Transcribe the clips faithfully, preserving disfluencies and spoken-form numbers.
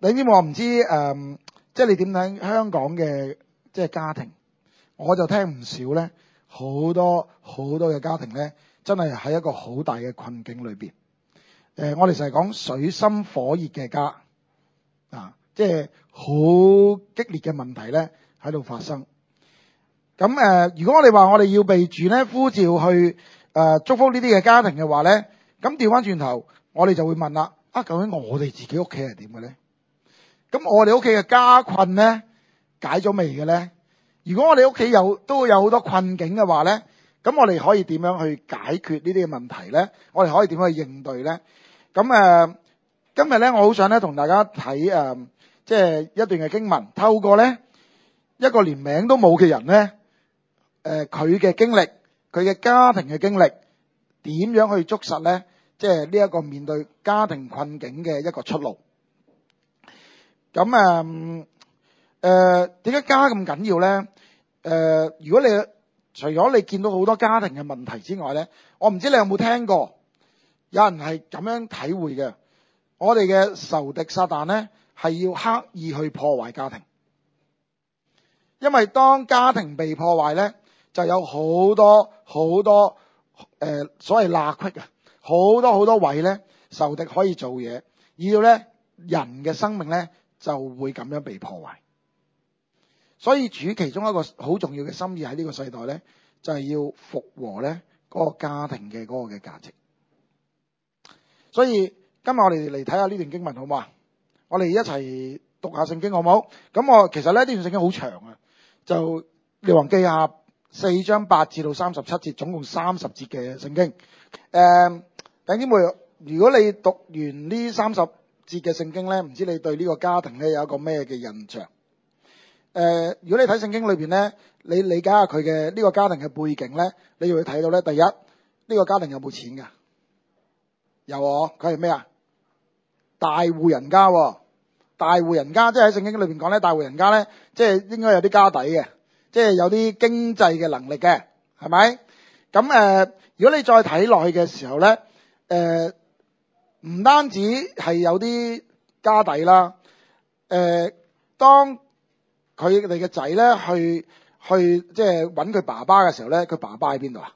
你知我唔知誒、嗯，即係你點睇香港嘅即係家庭？我就聽唔少咧，好多好多嘅家庭咧，真係喺一個好大嘅困境裏邊。誒、呃，我哋成日講水深火熱嘅家啊，即係好激烈嘅問題咧喺度發生。咁誒、呃，如果我哋話我哋要被主咧呼召去誒、呃、祝福呢啲嘅家庭嘅話咧，咁調翻轉頭，我哋就會問啦：啊，究竟我哋自己屋企係點嘅咧？咁我哋屋企嘅家困咧解咗未嘅咧？如果我哋屋企有都有好多困境嘅話咧，咁我哋可以點樣去解決呢啲嘅問題咧？我哋可以點樣去應對咧？咁誒、呃，今日咧我好想咧同大家睇誒，即係一段嘅經文，透過咧一個連名都冇嘅人咧，誒佢嘅經歷，佢嘅家庭嘅經歷，點樣去捉實咧？即係呢一個面對家庭困境嘅一個出路。咁誒誒點解家咁緊要咧？誒、呃，如果你除咗你見到好多家庭嘅問題之外咧，我唔知你有冇聽過有人係咁樣體會嘅。我哋嘅仇敵撒旦咧係要刻意去破壞家庭，因為當家庭被破壞咧，就有好多好多誒、呃、所謂罅隙啊，好多好多位咧，仇敵可以做嘢，而要咧人嘅生命咧就會咁樣被破壞。所以主其中一個好重要嘅心意喺呢個世代咧，就係要復和咧嗰個家庭嘅嗰個嘅價值。所以今日我哋嚟睇下呢段經文好唔好啊？我哋一齊讀下聖經好唔好？咁我其實咧呢段聖經好長啊，就列王記下四章八至到三十七節，總共三十節嘅聖經。誒，弟兄姊妹，如果你讀完呢三十節嘅聖經咧，唔知你對呢個家庭咧有一個咩嘅印象？誒、呃，如果你睇聖經裏邊咧，你理解下佢嘅呢個家庭嘅背景咧，你會睇到咧，第一，呢、這個家庭有冇錢噶？有哦，佢係咩啊？大戶人家、哦，大戶人家，即係喺聖經裏邊講咧，大戶人家咧，即係應該有啲家底嘅，即係有啲經濟嘅能力嘅，係咪？咁誒、呃，如果你再睇落去嘅時候咧，誒、呃，唔單止係有啲家底啦，誒、呃，當佢哋嘅仔咧去去即係揾佢爸爸嘅時候咧，佢爸爸喺邊度啊？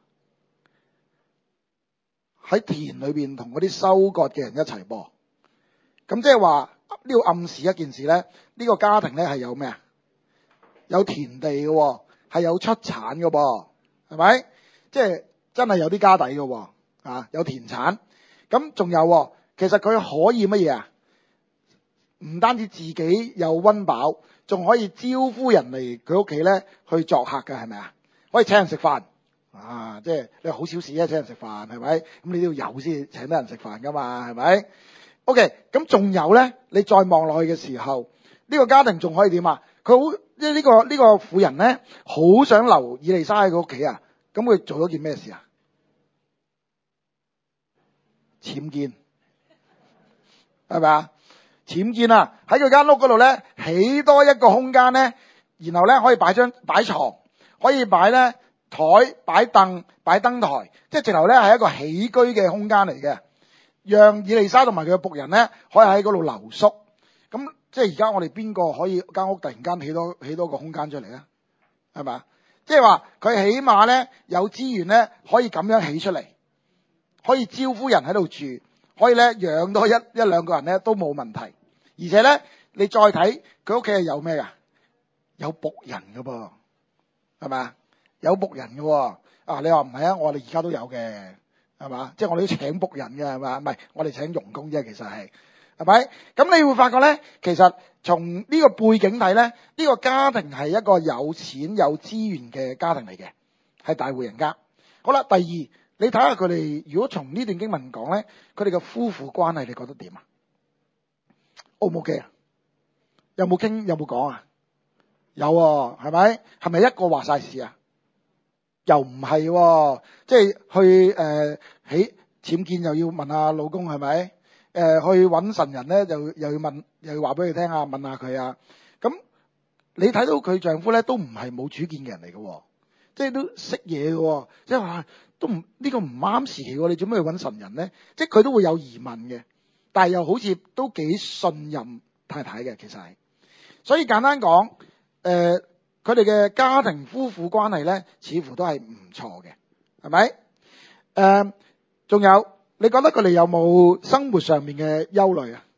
喺田裏邊同嗰啲收割嘅人一齊噃。咁即係話呢個暗示一件事咧，呢、呢個家庭咧係有咩啊？有田地嘅、哦，係有出產嘅噃，係咪？即係真係有啲家底嘅、哦，啊，有田產。咁仲有、哦，其實佢可以乜嘢啊？唔單止自己有溫飽，仲可以招呼人嚟佢屋企咧去作客嘅，係咪啊？可以請人食飯，啊，即係你好少事啊，請人食飯係咪？咁你都要有先請得人食飯噶嘛，係咪 ？OK， 咁仲有咧，你再望落去嘅時候，呢個家庭仲可以點啊？佢好，即係呢個呢個婦人咧，好想留以利沙喺佢屋企啊！咁佢做咗件咩事啊？僭建，係咪啊？僭建啊！喺佢間屋嗰度咧，起多一個空間咧，然後咧可以擺張擺床，可以擺咧台、擺凳、擺燈台，即係直頭咧係一個起居嘅空間嚟嘅，讓以利沙同埋佢嘅僕人咧可以喺嗰度留宿。咁即係而家我哋邊個可以間屋突然間起多起多個空間出嚟咧？係咪啊？即係話佢起碼咧有資源咧可以咁樣起出嚟，可以招呼人喺度住，可以咧養多一一兩個人咧都冇問題。而且咧，你再睇佢屋企係有咩噶？有僕人噶噃，係咪啊？有僕人噶喎。啊，你話唔係啊？我哋而家都有嘅，係嘛？即係我哋都請僕人嘅，係嘛？唔係，我哋請傭工啫，其實係，係咪？咁你會發覺咧，其實從呢個背景睇咧，呢個家庭係一個有錢有資源嘅家庭嚟嘅，係大戶人家。好啦，第二，你睇下佢哋，如果從呢段經文講咧，佢哋嘅夫婦關係，你覺得點啊？O 唔 OK 啊？有冇傾？有冇講啊？有喎，係咪？係咪一個話晒事啊？又唔係喎，即係去誒起僭建又要問下老公係咪？誒、呃、去揾神人咧，就又要問，又要話俾佢聽啊，問下佢啊。咁你睇到佢丈夫咧都唔係冇主見嘅人嚟嘅，即係都識嘢嘅，即係話都唔呢、呢個唔啱時期喎，你做咩去揾神人咧？即係佢都會有疑問嘅。但係又好似都幾信任太太嘅，其實係。所以簡單講，誒佢哋嘅家庭夫婦關係咧，似乎都係唔錯嘅，係咪？誒，仲有，你覺得佢哋有冇生活上面嘅憂慮啊？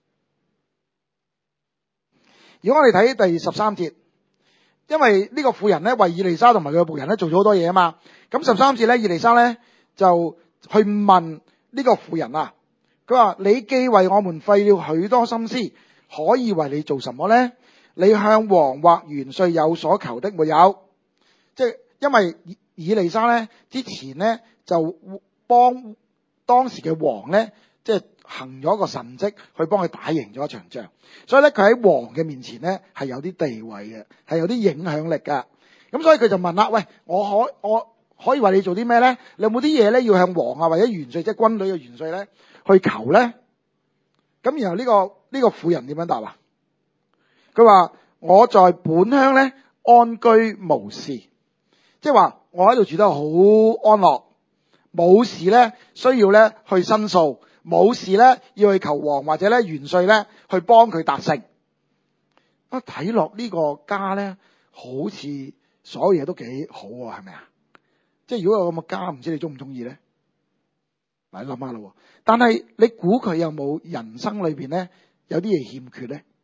如果我哋睇第十三節，因為呢個婦人咧為以利沙同埋佢嘅僕人咧做咗好多嘢啊嘛，咁十三節咧以利沙咧就去問呢個婦人啊，佢話：你既為我們費了許多心思，可以為你做什麼咧？你向王或元帥有所求的沒有？即係因為以以利沙咧之前咧就幫當時嘅王咧，即係行咗一個神蹟，去幫佢打贏咗一場仗，所以咧佢喺王嘅面前咧係有啲地位嘅，係有啲影響力噶。咁所以佢就問啦：喂，我可我可以為你做啲咩咧？你有冇啲嘢咧要向王啊或者元帥，即係軍隊嘅元帥咧去求咧？咁然後呢個呢個婦人點樣答啊？佢話：我在本鄉咧安居無事，即係話我喺度住得好安樂，冇事咧需要咧去申訴，冇事咧要去求王或者咧元帥咧去幫佢達成。啊，睇落呢個家咧好似所有嘢都幾好喎，係咪啊？即係如果有咁嘅家，唔知你中唔中意咧？嗱，你諗下咯。但係你估佢有冇人生裏邊咧有啲嘢欠缺咧？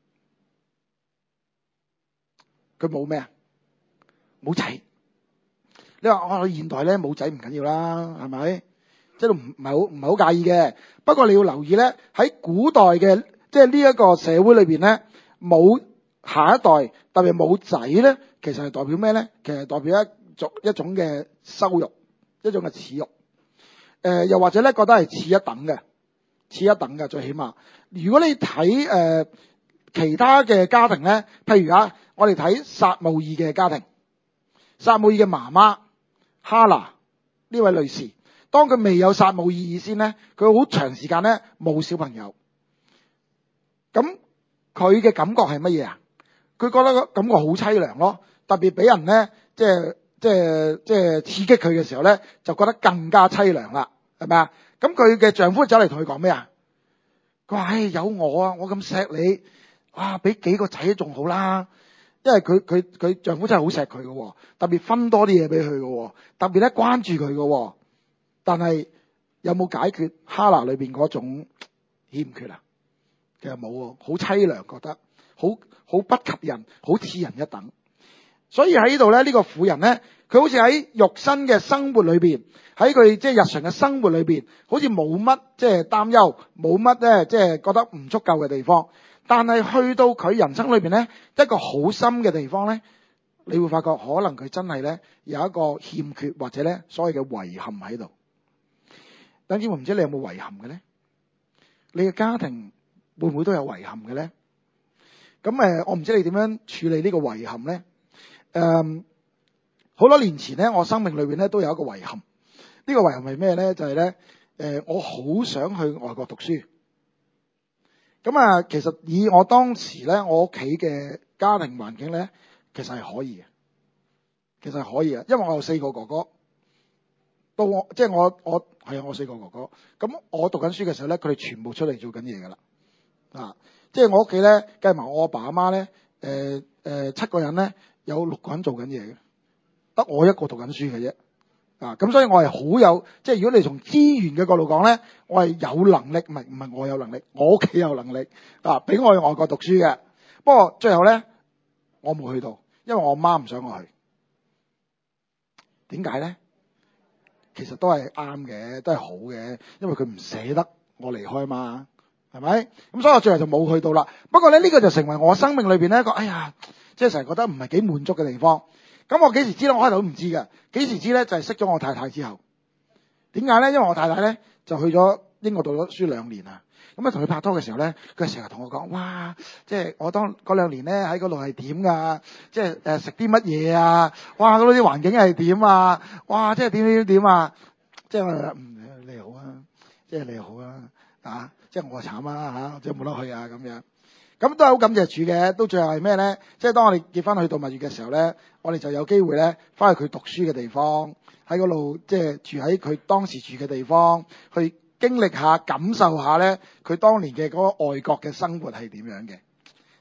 佢冇咩啊？冇仔。你話我現代咧冇仔唔緊要啦，係咪？即係都唔唔係好唔係好介意嘅。不過你要留意咧，喺古代嘅即係呢一個社會裏邊咧，冇下一代，特別冇仔咧，其實係代表咩咧？其實係代表一種一種嘅羞辱，一種嘅恥辱。誒、呃，又或者咧覺得係次一等嘅，次一等嘅最起碼。如果你睇誒、呃、其他嘅家庭咧，譬如啊，我哋睇撒母耳嘅家庭，撒母耳嘅媽媽哈拿呢位女士，當佢未有撒母耳以先咧，佢好長時間咧冇小朋友。咁佢嘅感覺係乜嘢啊？佢覺得個感覺好淒涼咯，特別俾人咧即係即係即係刺激佢嘅時候咧，就覺得更加淒涼啦，係咪啊？咁佢嘅丈夫走嚟同佢講咩啊？佢話：唉，有我啊，我咁錫你，哇，俾幾個仔仲好啦。因為佢佢佢丈夫真係好錫佢嘅，特別分多啲嘢俾佢嘅，特別咧關注佢嘅。但係有冇解決哈拿裏邊嗰種欠缺啊？其實冇，好淒涼，覺得好好不及人，好次人一等。所以喺呢度咧，呢個婦人咧，佢好似喺肉身嘅生活裏邊，喺佢即係日常嘅生活裏邊，好似冇乜即係擔憂，冇乜咧即係覺得唔足夠嘅地方。但係去到佢人生裏邊咧，一個好深嘅地方咧，你會發覺可能佢真係咧有一個欠缺或者咧所謂嘅遺憾喺度。等於我唔知你有冇遺憾嘅咧？你嘅家庭會唔會都有遺憾嘅咧？咁誒，我唔知你點樣處理呢個遺憾咧？誒，好多年前咧，我生命裏邊咧都有一個遺憾。呢個遺憾係咩咧？就係咧，誒，我好想去外國讀書。咁啊，其實以我當時咧，我屋企嘅家庭環境咧，其實係可以嘅，其實係可以嘅，因為我有四個哥哥，到我即係我我係啊，我四個哥哥，咁我讀緊書嘅時候咧，佢哋全部出嚟做緊嘢噶啦，啊，即係我屋企咧計埋我阿爸阿媽咧，誒、呃、誒、呃、七個人咧，有六個人做緊嘢嘅，得我一個讀緊書嘅啫。啊，咁所以我係好有，即係如果你從資源嘅角度講咧，我係有能力，唔係唔係我有能力，我屋企有能力啊，俾我去外國讀書嘅。不過最後咧，我冇去到，因為我媽唔想我去。點解咧？其實都係啱嘅，都係好嘅，因為佢唔捨得我離開嘛，係咪？咁所以我最後就冇去到啦。不過咧，呢個就成為我生命裏邊咧一個，哎呀，即係成日覺得唔係幾滿足嘅地方。咁我幾時知咧？我開頭都唔知嘅。幾時知咧？就係識咗我太太之後。點解咧？因為我太太咧就去咗英國讀咗書兩年啊。咁啊同佢拍拖嘅時候咧，佢成日同我講：哇，即係我當嗰兩年咧喺嗰度係點㗎？即係誒食啲乜嘢啊？哇，嗰度啲環境係點啊？哇，即係點點點啊？即係我話嗯你好啊，即係你好啊，啊，即係我慘啊嚇，即係冇得去啊咁樣。咁都係好感謝主嘅，都最後係咩咧？即係當我哋結婚去度蜜月嘅時候咧，我哋就有機會咧，翻去佢讀書嘅地方，喺嗰度即係住喺佢當時住嘅地方，去經歷下、感受下咧，佢當年嘅嗰個外國嘅生活係點樣嘅。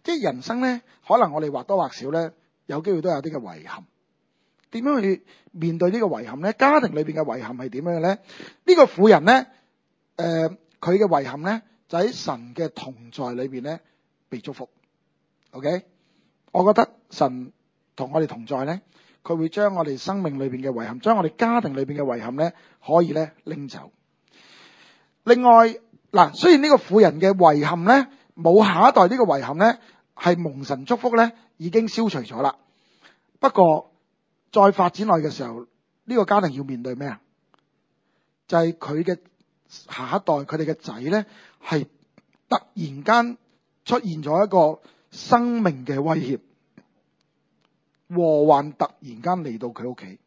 即係人生咧，可能我哋或多或少咧，有機會都有啲嘅遺憾。點樣去面對呢個遺憾咧？家庭裏邊嘅遺憾係點樣嘅咧？呢個婦人咧，誒佢嘅遺憾咧，就喺神嘅同在裏邊咧被祝福。OK， 我覺得神同我哋同在咧，佢會將我哋生命裏邊嘅遺憾，將我哋家庭裏邊嘅遺憾咧，可以咧拎走。另外嗱，雖然呢個婦人嘅遺憾咧，冇下一代呢個遺憾咧，係蒙神祝福咧，已經消除咗啦。不過再發展落去嘅時候，呢個家庭要面對咩啊？就係佢嘅下一代，佢哋嘅仔咧，係突然間出現咗一個生命嘅威脅，禍患突然間嚟到佢屋企，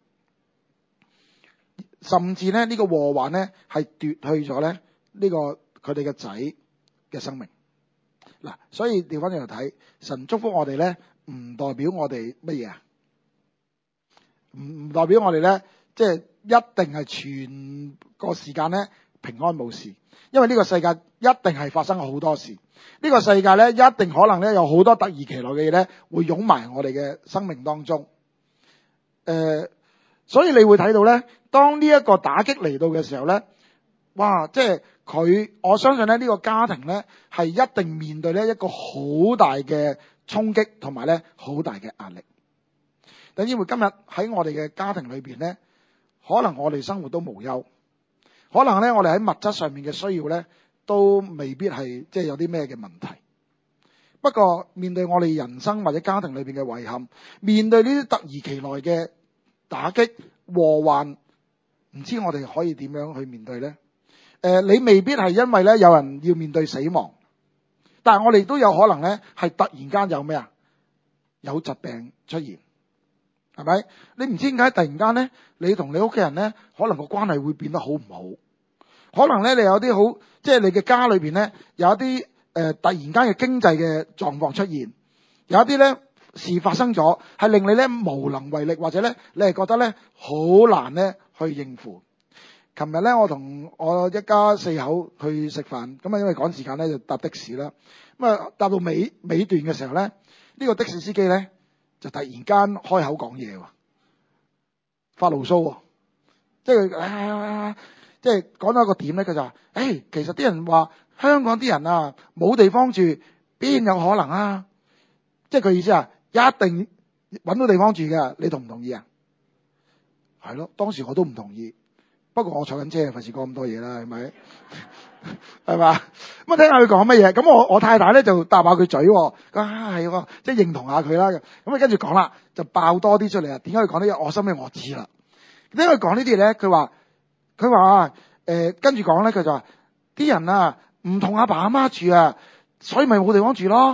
甚至咧呢個禍患咧係奪去咗咧呢個佢哋嘅仔嘅生命。嗱，所以調翻轉嚟睇，神祝福我哋咧，唔代表我哋乜嘢啊？唔唔代表我哋咧，即係一定係全個時間咧平安無事，因為呢個世界一定係發生好多事。呢個世界咧一定可能咧有好多突如其來嘅嘢咧會湧埋我哋嘅生命當中。誒，所以你會睇到咧，當呢一個打擊嚟到嘅時候咧，哇！即係佢，我相信咧呢個家庭咧係一定面對咧一個好大嘅衝擊同埋咧好大嘅壓力。等於會今日喺我哋嘅家庭裏邊咧，可能我哋生活都無憂，可能咧我哋喺物質上面嘅需要咧都未必係即係有啲咩嘅問題。不過面對我哋人生或者家庭裏邊嘅遺憾，面對呢啲突如其來嘅打擊禍患，唔知我哋可以點樣去面對咧？誒、呃，你未必係因為咧有人要面對死亡，但係我哋都有可能咧係突然間有咩啊？有疾病出現。係咪？你唔知點解突然間咧，你同你屋企人咧，可能個關係會變得好唔好？可能咧，你有啲好，即係你嘅家裏邊咧，有一啲誒、呃、突然間嘅經濟嘅狀況出現，有一啲咧事發生咗，係令你咧無能為力，或者咧你係覺得咧好難咧去應付。琴日咧，我同我一家四口去食飯，咁啊因為趕時間咧就搭的士啦。咁啊搭到尾尾段嘅時候咧，呢、呢個的士司機咧，就突然間開口講嘢喎，發牢騷喎，即係啊，即係講到一個點咧，佢就話：，誒、欸，其實啲人話香港啲人啊冇地方住，邊有可能啊？即係佢意思啊，一定揾到地方住嘅，你同唔同意啊？係咯，當時我都唔同意，不過我坐緊車，費事講咁多嘢啦，係咪？係嘛？咁啊，聽下佢講乜嘢。咁我我太太咧就搭下佢嘴，啊係，即係認同下佢啦。咁啊，跟住講啦，就爆多啲出嚟啊。點解佢講呢啲？我心裏我知啦。點解佢講呢啲嘢咧？佢話佢話誒，跟住講咧，佢就話啲人啊唔同阿爸阿媽住啊，所以咪冇地方住咯。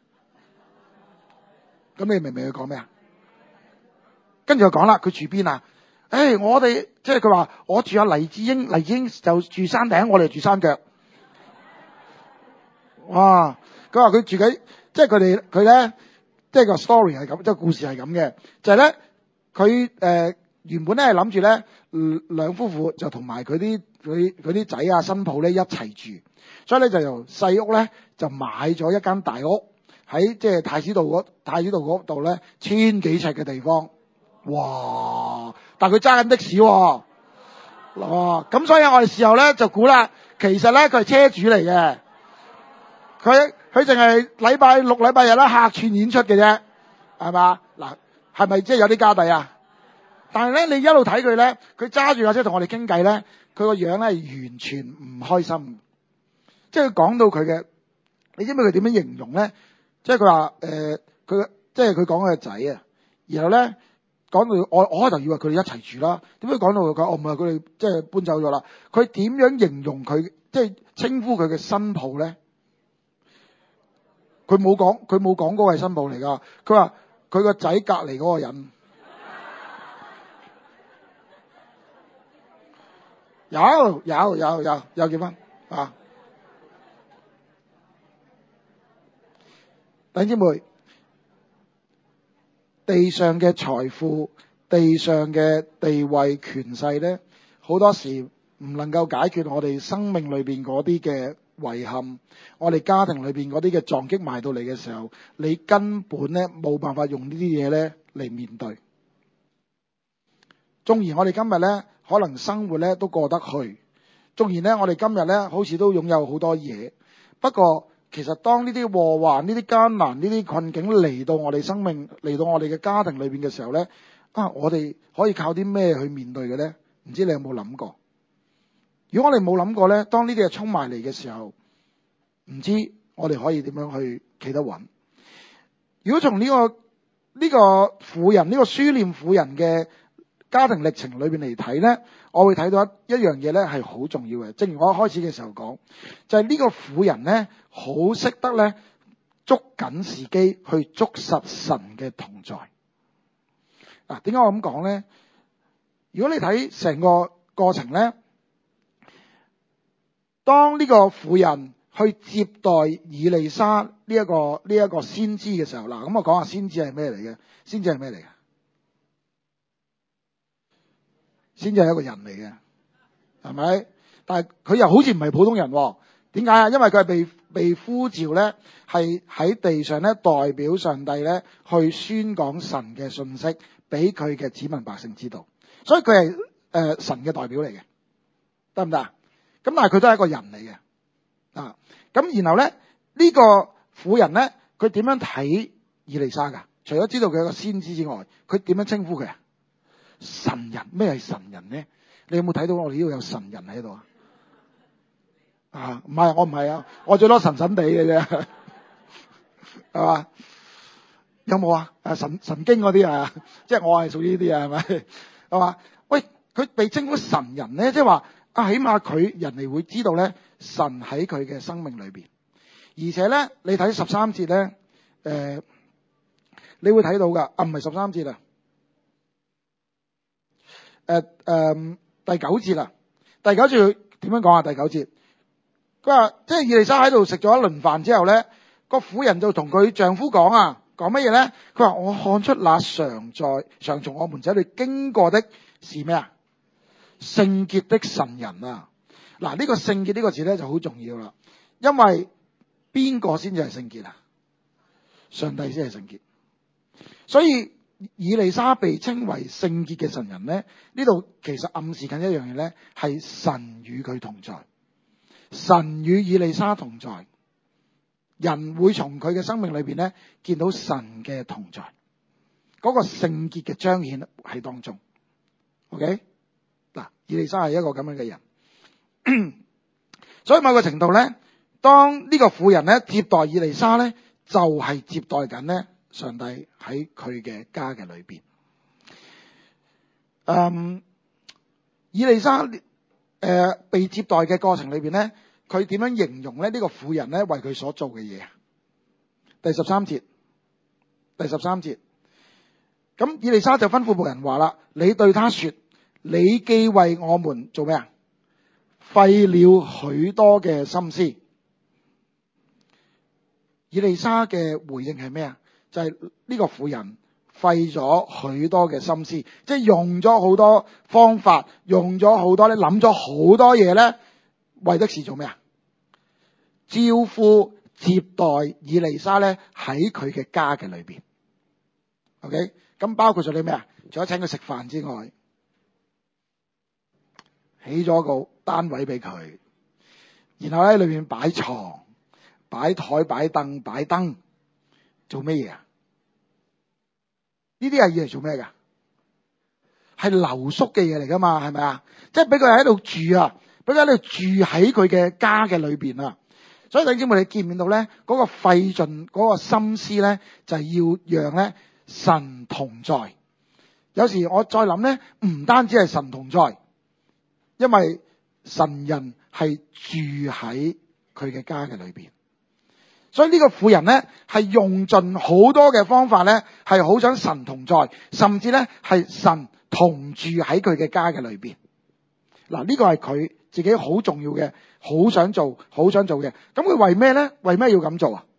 咁你明唔明佢講咩啊？跟住佢講啦，佢住邊啊？誒、哎，我哋即係佢話我住阿黎智英，黎智英就住山頂，我哋住山腳。哇！佢話佢住喺，即係佢哋佢咧，即係個 story 係咁，即係故事係咁嘅，就係咧佢誒原本咧係諗住咧兩夫婦就同埋佢啲佢佢啲仔啊新抱咧一齊住，所以咧就由細屋咧就買咗一間大屋喺即係太子道嗰太子道嗰度咧千幾尺嘅地方。哇！但係佢揸緊的士喎、哦，哇！咁所以我哋事後咧就估啦，其實咧佢係車主嚟嘅，佢佢淨係禮拜六禮拜日啦客串演出嘅啫，係嘛？嗱，係咪即係有啲家底啊？但係咧你一路睇佢咧，佢揸住架車同我哋傾偈咧，佢個樣咧係完全唔開心，即係佢講到佢嘅，你知唔知佢點樣形容咧？即係佢話誒，佢即係佢講佢個仔啊，然後咧。講到我，我開頭以為佢哋一齊住啦，點解講到佢？我唔係佢哋即係搬走咗啦。佢點樣形容佢，即係稱呼佢嘅新抱咧？佢冇講，佢冇講嗰個係新抱嚟噶。佢話佢個仔隔離嗰個人有有有有有結婚啊！弟兄姊妹。地上嘅財富、地上嘅地位、權勢咧，好多時唔能夠解決我哋生命裏邊嗰啲嘅遺憾，我哋家庭裏邊嗰啲嘅撞擊埋到嚟嘅時候，你根本咧冇辦法用呢啲嘢咧嚟面對。縱然我哋今日咧可能生活咧都過得去，縱然咧我哋今日咧好似都擁有好多嘢，不過其實當呢啲禍患、呢啲艱難、呢啲困境嚟到我哋生命、嚟到我哋嘅家庭裏邊嘅時候咧，啊，我哋可以靠啲咩去面對嘅咧？唔知你有冇諗過？如果我哋冇諗過咧，當呢啲嘢衝埋嚟嘅時候，唔知我哋可以點樣去企得穩？如果從呢個呢個婦人呢個書念婦人嘅家庭歷程裏邊嚟睇咧，我會睇到一一樣嘢咧係好重要嘅。正如我一開始嘅時候講，就係呢個婦人咧好識得咧捉緊時機去捉實神嘅同在。嗱，點解我咁講咧？如果你睇成個過程咧，當呢個婦人去接待以利沙呢一個呢一個先知嘅時候，嗱，咁我講下先知係咩嚟嘅？先知係咩嚟嘅？先至係一個人嚟嘅，係咪？但係佢又好似唔係普通人喎。點解啊？因為佢係被被呼召咧，係喺地上咧代表上帝咧去宣講神嘅信息俾佢嘅子民百姓知道，所以佢係誒神嘅代表嚟嘅，得唔得啊？咁但係佢都係一個人嚟嘅啊。咁然後咧呢個婦人咧，佢點樣睇以利沙噶？除咗知道佢係一個先知之外，佢點樣稱呼佢啊？神人。咩係神人咧？你有冇睇到我哋呢度有神人喺度啊？啊，唔係，我唔係啊，我最多神神地嘅啫，係嘛？有冇啊？誒，神神經嗰啲啊，即係我係屬於呢啲啊，係咪？係嘛？喂，佢被稱呼神人咧，即係話啊，起碼佢人哋會知道咧，神喺佢嘅生命裏邊，而且咧，你睇十三節咧，誒、呃，你會睇到噶，啊，唔係十三節啊。誒、呃、誒，第九節啦，第九節點樣講啊？第九節，佢話即係以利沙喺度食咗一輪飯之後咧，個婦人就同佢丈夫講啊，講乜嘢咧？佢話我看出那常在常從我們這裏經過的是咩啊？聖潔的神人啊！嗱，呢個聖潔呢個字咧就好重要啦，因為邊個先至係聖潔啊？上帝先係聖潔，所以以利沙被稱為聖潔嘅神人咧，呢度其實暗示緊一樣嘢咧，係神與佢同在，神與以利沙同在，人會從佢嘅生命裏邊咧見到神嘅同在，嗰個聖潔嘅彰顯喺當中。OK， 嗱，以利沙係一個咁樣嘅人，所以某個程度咧，當呢個婦人咧接待以利沙咧，就係、是、接待緊咧上帝喺佢嘅家嘅裏邊。嗯，以利沙誒、呃、被接待嘅過程裏邊咧，佢點樣形容咧呢個婦人咧為佢所做嘅嘢？第十三節，第十三節，咁以利沙就吩咐僕人話啦：你對他說，你既為我們做咩啊？費了許多嘅心思。以利沙嘅回應係咩啊？就係、是、呢個婦人費咗許多嘅心思，即係用咗好多方法，用咗好多咧，諗咗好多嘢咧，為的是做咩啊？招呼接待以利沙咧喺佢嘅家嘅裏邊。OK， 咁包括咗啲咩啊？除咗請佢食飯之外，起咗個單位俾佢，然後喺裏面擺床、擺台、擺凳、擺燈，做咩嘢啊？呢啲係嘢嚟做咩噶？係留宿嘅嘢嚟噶嘛？係咪啊？即係俾佢喺度住啊，俾佢喺度住喺佢嘅家嘅裏邊啊。所以弟兄姊妹，你見唔見到咧？嗰個費盡嗰個心思咧，就係要讓咧神同在。有時我再諗咧，唔單止係神同在。因為神人係住喺佢嘅家嘅裏邊，所以呢個婦人咧係用盡好多嘅方法咧，係好想神同在，甚至咧係神同住喺佢嘅家嘅裏邊。嗱，呢個係佢自己好重要嘅，好想做，好想做嘅。咁佢為咩咧？為咩要咁做啊？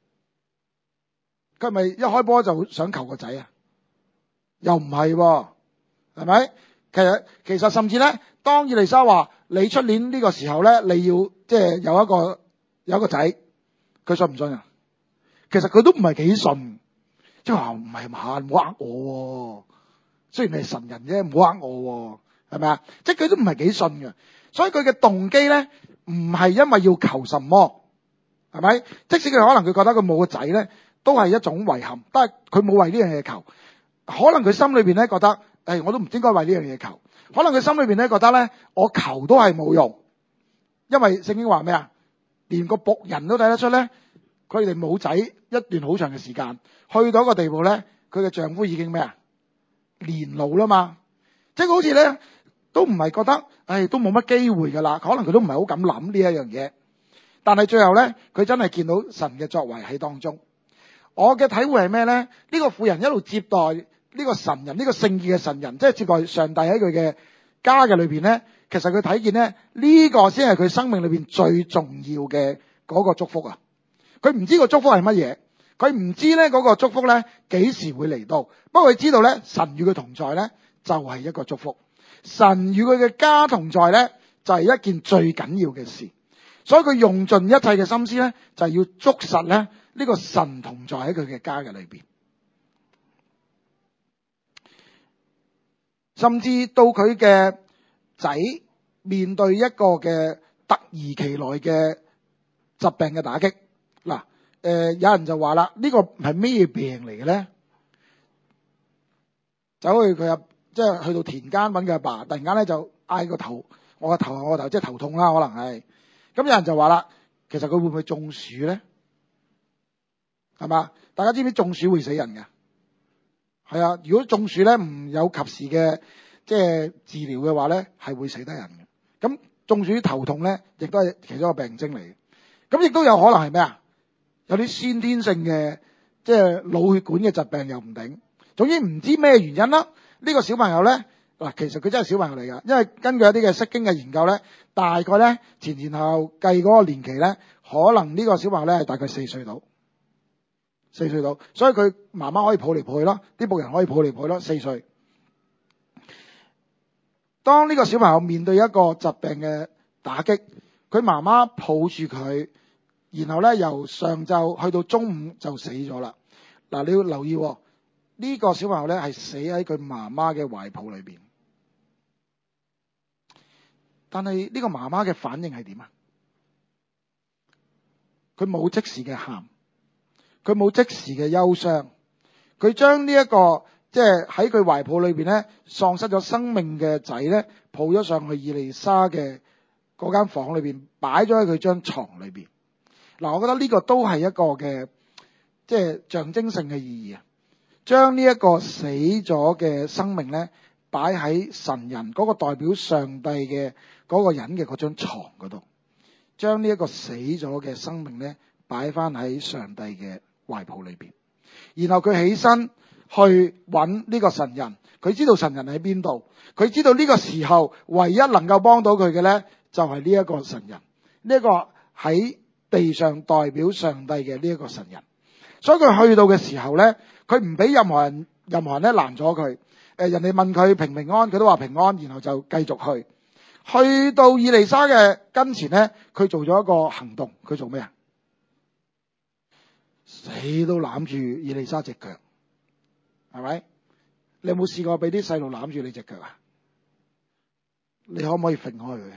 佢係咪一開波就想求個仔啊？又唔係喎，係咪？其實其實甚至咧。當以利沙話你出年呢個時候咧，你要即係有一個有個仔，佢信唔信啊？其實佢都唔係幾信，即係話唔係嘛，唔好呃我，雖然你係神人啫，唔好呃我，係咪啊？即係佢都唔係幾信嘅，所以佢嘅動機咧唔係因為要求什麼，係咪？即使佢可能佢覺得佢冇個仔咧，都係一種遺憾，但係佢冇為呢樣嘢求，可能佢心裏邊咧覺得，誒、哎，我都唔應該為呢樣嘢求，可能佢心裏邊咧覺得咧，我求都係冇用，因為聖經話咩啊？連個僕人都睇得出咧。佢哋冇仔一段好長嘅時間，去到一個地步咧，佢嘅丈夫已經咩啊？年老啦嘛，即係好似咧都唔係覺得，唉，都冇乜機會噶啦，可能佢都唔係好敢諗呢一樣嘢。但係最後咧，佢真係見到神嘅作為喺當中。我嘅體會係咩咧？呢、這個婦人一路接待呢個神人，呢、這個聖義嘅神人，即係接待上帝喺佢嘅家嘅裏邊咧，其實佢睇見咧呢、這個先係佢生命裏邊最重要嘅嗰個祝福啊！佢唔知個祝福係乜嘢，佢唔知咧嗰個祝福咧幾時會嚟到。不過佢知道咧，神與佢同在咧就係一個祝福。神與佢嘅家同在咧就係一件最緊要嘅事。所以佢用盡一切嘅心思咧，就係要捉實咧呢個神同在喺佢嘅家嘅裏邊。甚至到佢嘅仔面對一個嘅突如其來嘅疾病嘅打擊。嗱，誒、呃，有人就話啦，呢、這個係咩病嚟嘅咧？走去佢阿，即係去到田間揾佢阿爸，突然間咧就嗌個頭，我個頭，我個頭，即係頭痛啦，可能係。咁有人就話啦，其實佢會唔會中暑咧？係嘛？大家知唔知中暑會死人嘅？係啊，如果中暑咧唔有及時嘅即係治療嘅話咧，係會死得人嘅。咁中暑頭痛咧，亦都係其中一個病徵嚟嘅。咁亦都有可能係咩啊？有啲先天性嘅，即係腦血管嘅疾病又唔定，總之唔知咩原因啦。呢個小朋友咧，嗱，其實佢真係小朋友嚟噶，因為根據一啲嘅釋經嘅研究咧，大概咧前前後後計嗰個年期咧，可能呢個小朋友咧係大概四歲到，四歲到，所以佢媽媽可以抱嚟抱去咯，啲僕人可以抱嚟抱去咯，四歲。當呢個小朋友面對一個疾病嘅打擊，佢媽媽抱住佢。然後咧，由上晝去到中午就死咗啦。嗱，你要留意喎，呢個小朋友咧係死喺佢媽媽嘅懷抱裏邊。但係呢個媽媽嘅反應係點啊？佢冇即時嘅喊，佢冇即時嘅憂傷，佢將呢一個即係喺佢懷抱裏邊咧喪失咗生命嘅仔咧抱咗上去以利沙嘅嗰間房裏邊，擺咗喺佢張床裏邊。嗱，我覺得呢個都係一個嘅，即係象徵性嘅意義啊！將呢一個死咗嘅生命咧，擺喺神人嗰個代表上帝嘅嗰個人嘅嗰張床嗰度，將呢一個死咗嘅生命咧，擺翻喺上帝嘅懷抱裏邊。然後佢起身去揾呢個神人，佢知道神人喺邊度，佢知道呢個時候唯一能夠幫到佢嘅咧，就係呢一個神人，呢一個喺地上代表上帝嘅呢一個神人，所以佢去到嘅時候咧，佢唔俾任何人任何人咧攔咗佢。誒，人哋問佢平唔平安，佢都話平安，然後就繼續去。去到以利沙嘅跟前咧，佢做咗一個行動，佢做咩啊？死都攬住以利沙隻腳，係咪？你有冇試過俾啲細路攬住你隻腳啊？你可唔可以揈開佢？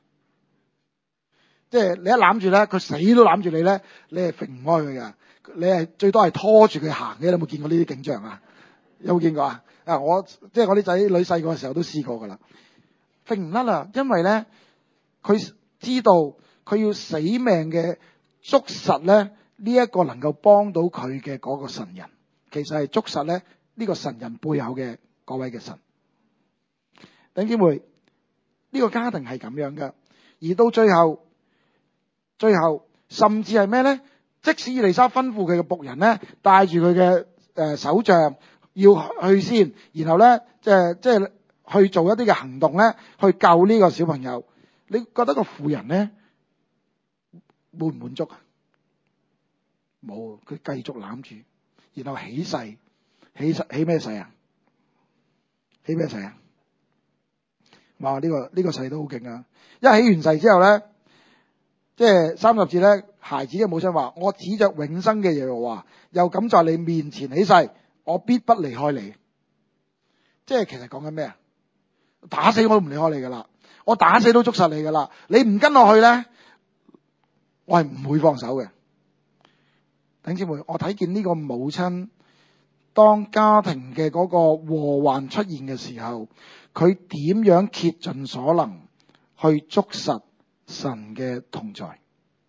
即係你一攬住咧，佢死都攬住你咧，你係揈唔開佢噶，你係最多係拖住佢行嘅。你有冇見過呢啲景象啊？有冇見過啊？啊，我即係我啲仔女細個嘅時候都試過噶啦，揈唔甩啦，因為咧佢知道佢要死命嘅捉實咧呢一個能夠幫到佢嘅嗰個神人，其實係捉實咧呢個神人背後嘅嗰位嘅神。弟兄姊妹，呢個家庭係咁樣噶，而到最後。最後甚至係咩咧？即使以利沙吩咐佢嘅僕人咧，帶住佢嘅誒手杖要去先，然後咧即係即係去做一啲嘅行動咧，去救呢個小朋友。你覺得個婦人咧滿唔滿足啊？冇，佢繼續攬住，然後起誓，起誓起咩誓啊？起咩誓啊？哇！呢個呢個誓都好勁啊！一起完誓之後咧。 即係三十節咧，孩子嘅母親話：我指着永生嘅耶和華，又敢在你面前起誓，我必不離開你。即係其實講緊咩啊？打死我都唔離開你噶啦，我打死都捉實你噶啦。你唔跟落去咧，我係唔會放手嘅。弟兄姊妹，我睇見呢個母親，當家庭嘅嗰個禍患出現嘅時候，佢點樣竭盡所能去捉實神嘅同在，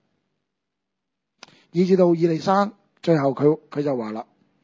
以至到以利沙最後佢佢就話啦，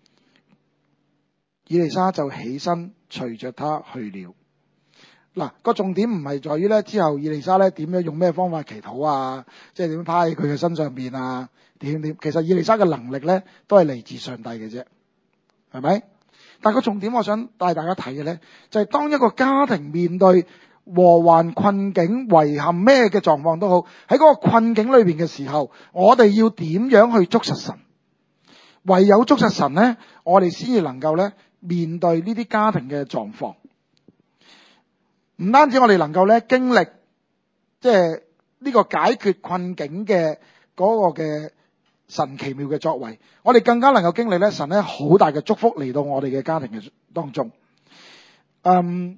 以利沙就起身隨着他去了。嗱，個重點唔係在於咧之後以利沙咧點樣用咩方法祈禱啊，即係點樣趴喺佢嘅身上邊啊，點點。其實以利沙嘅能力咧都係嚟自上帝嘅啫，係咪？但係個重點我想帶大家睇嘅咧，就係當一個家庭面對禍患、困境、遺憾咩嘅狀況都好，喺嗰個困境裏邊嘅時候，我哋要點樣去捉實神？唯有捉實神咧，我哋先至能夠咧面對呢啲家庭嘅狀況。唔單止我哋能夠咧經歷，即係呢個解決困境嘅嗰個嘅神奇妙嘅作為，我哋更加能夠經歷咧神咧好大嘅祝福嚟到我哋嘅家庭嘅當中。嗯，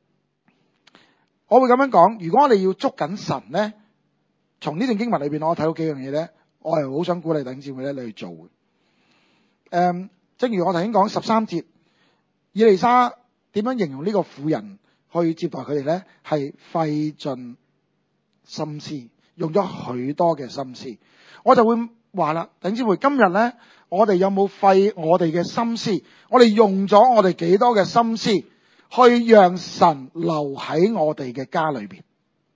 我會咁樣講，如果我哋要捉緊神咧，從呢段經文裏邊我睇到幾樣嘢咧，我係好想鼓勵弟兄姊妹咧你去做嘅。誒，正如我頭先講十三節，以利沙點樣形容呢個婦人去接待佢哋咧？係費盡心思，用咗許多嘅心思。我就會話啦，弟兄姊妹，今日咧，我哋有冇費我哋嘅心思？我哋用咗我哋幾多嘅心思去讓神留喺我哋嘅家裏邊？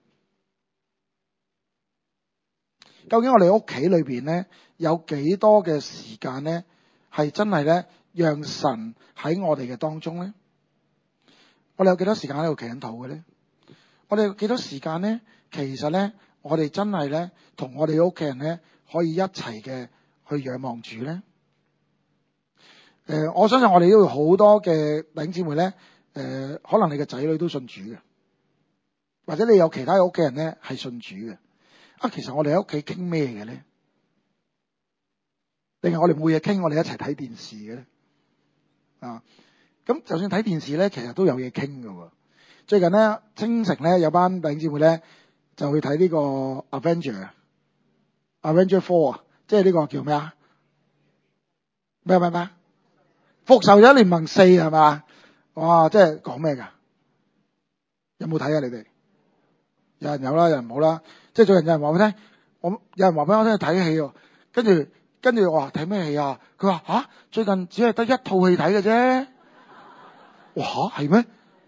究竟我哋屋企裏邊咧有幾多嘅時間咧，係真係咧讓神喺我哋嘅當中咧？我哋有幾多時間喺度祈緊禱嘅咧？我哋有幾多時間咧？其實咧，我哋真係咧同我哋屋企人咧可以一齊嘅去仰望主咧。誒、呃，我相信我哋都有好多嘅弟兄姊妹咧，誒、呃，可能你嘅仔女都信主嘅，或者你有其他嘅屋企人咧係信主嘅。啊，其實我哋喺屋企傾咩嘅咧？定係我哋冇嘢傾，我哋一齊睇電視嘅咧？啊，咁就算睇電視咧，其實都有嘢傾㗎。最近咧，清城咧有班弟兄姊妹咧就去睇呢個 Avenger，Avenger Four 啊，即係呢個叫咩啊？咩咩咩？復仇者聯盟四係嘛？哇！即係講咩㗎？有冇睇啊？你哋有人有啦，有人冇啦。即係最近有人話俾我聽，我有人話俾我聽睇戲喎，跟住跟住我話睇咩戲啊？佢話吓，最近只係得一套戲睇嘅啫。哇嚇，係咩？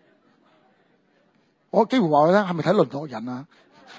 我幾乎話佢聽係咪睇《淪落人》啊？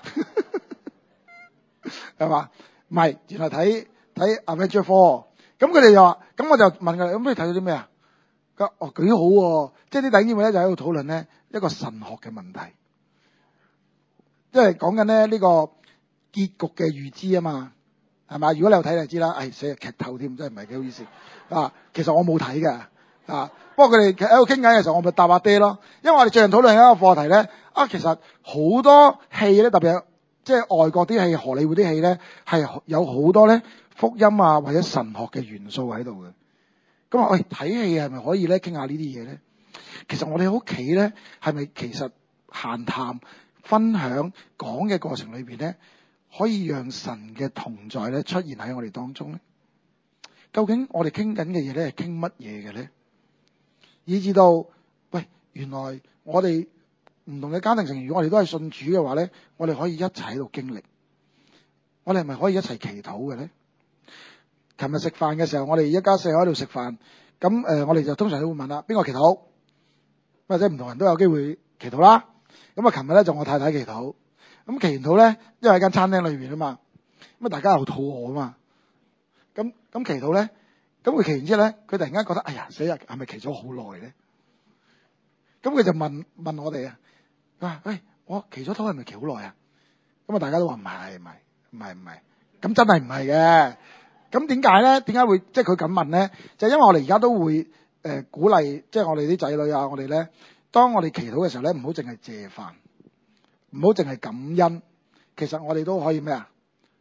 係嘛？唔係，原來睇睇 Avenger Four。咁佢哋就話，咁我就問佢：咁你睇到啲咩啊？佢話：哦，幾好喎！即係啲弟兄姊妹咧就喺度討論咧一個神學嘅問題，即係講緊咧呢個結局嘅預知啊嘛，係嘛？如果你有睇就知啦。唉，寫日劇透添，真係唔係幾好意思啊！其實我冇睇㗎啊，不過佢哋喺度傾緊嘅時候，我咪答下爹咯。因為我哋最近討論一個課題咧，啊，其實好多戲咧，特別係即係外國啲戲、荷里活啲戲咧，係有好多咧福音啊或者神學嘅元素喺度嘅。咁啊，喂，睇戲係咪可以咧傾下呢啲嘢咧？其實我哋喺屋企咧係咪其實閒談、分享、講嘅過程裏邊咧，可以讓神嘅同在咧出現喺我哋當中咧？究竟我哋傾緊嘅嘢咧係傾乜嘢嘅咧？以至到喂，原來我哋唔同嘅家庭成員，如果我哋都係信主嘅話咧，我哋可以一齊喺度經歷。我哋係咪可以一齊祈禱嘅咧？琴日食飯嘅時候，我哋一家四口喺度食飯，咁誒、呃，我哋就通常都會問啦，邊個祈禱？或者唔同人都有機會祈禱啦。咁啊，琴日咧就我太太祈禱，咁祈完禱咧，因為喺間餐廳裏邊啊嘛，咁啊大家又肚餓啊嘛，咁咁祈禱咧，咁佢祈完之後咧，佢突然間覺得，哎呀死啦，係咪祈咗好耐咧？咁佢就問問我哋啊，佢話：喂，我祈咗禱係咪祈好耐啊？咁啊，大家都話唔係，唔係，唔係，唔係，咁真係唔係嘅。咁點解咧？點解會即係佢咁問咧？就係、因為我哋而家都會誒、呃、鼓勵，即係我哋啲仔女啊，我哋咧，當我哋祈禱嘅時候咧，唔好淨係謝飯，唔好淨係感恩，其實我哋都可以咩啊？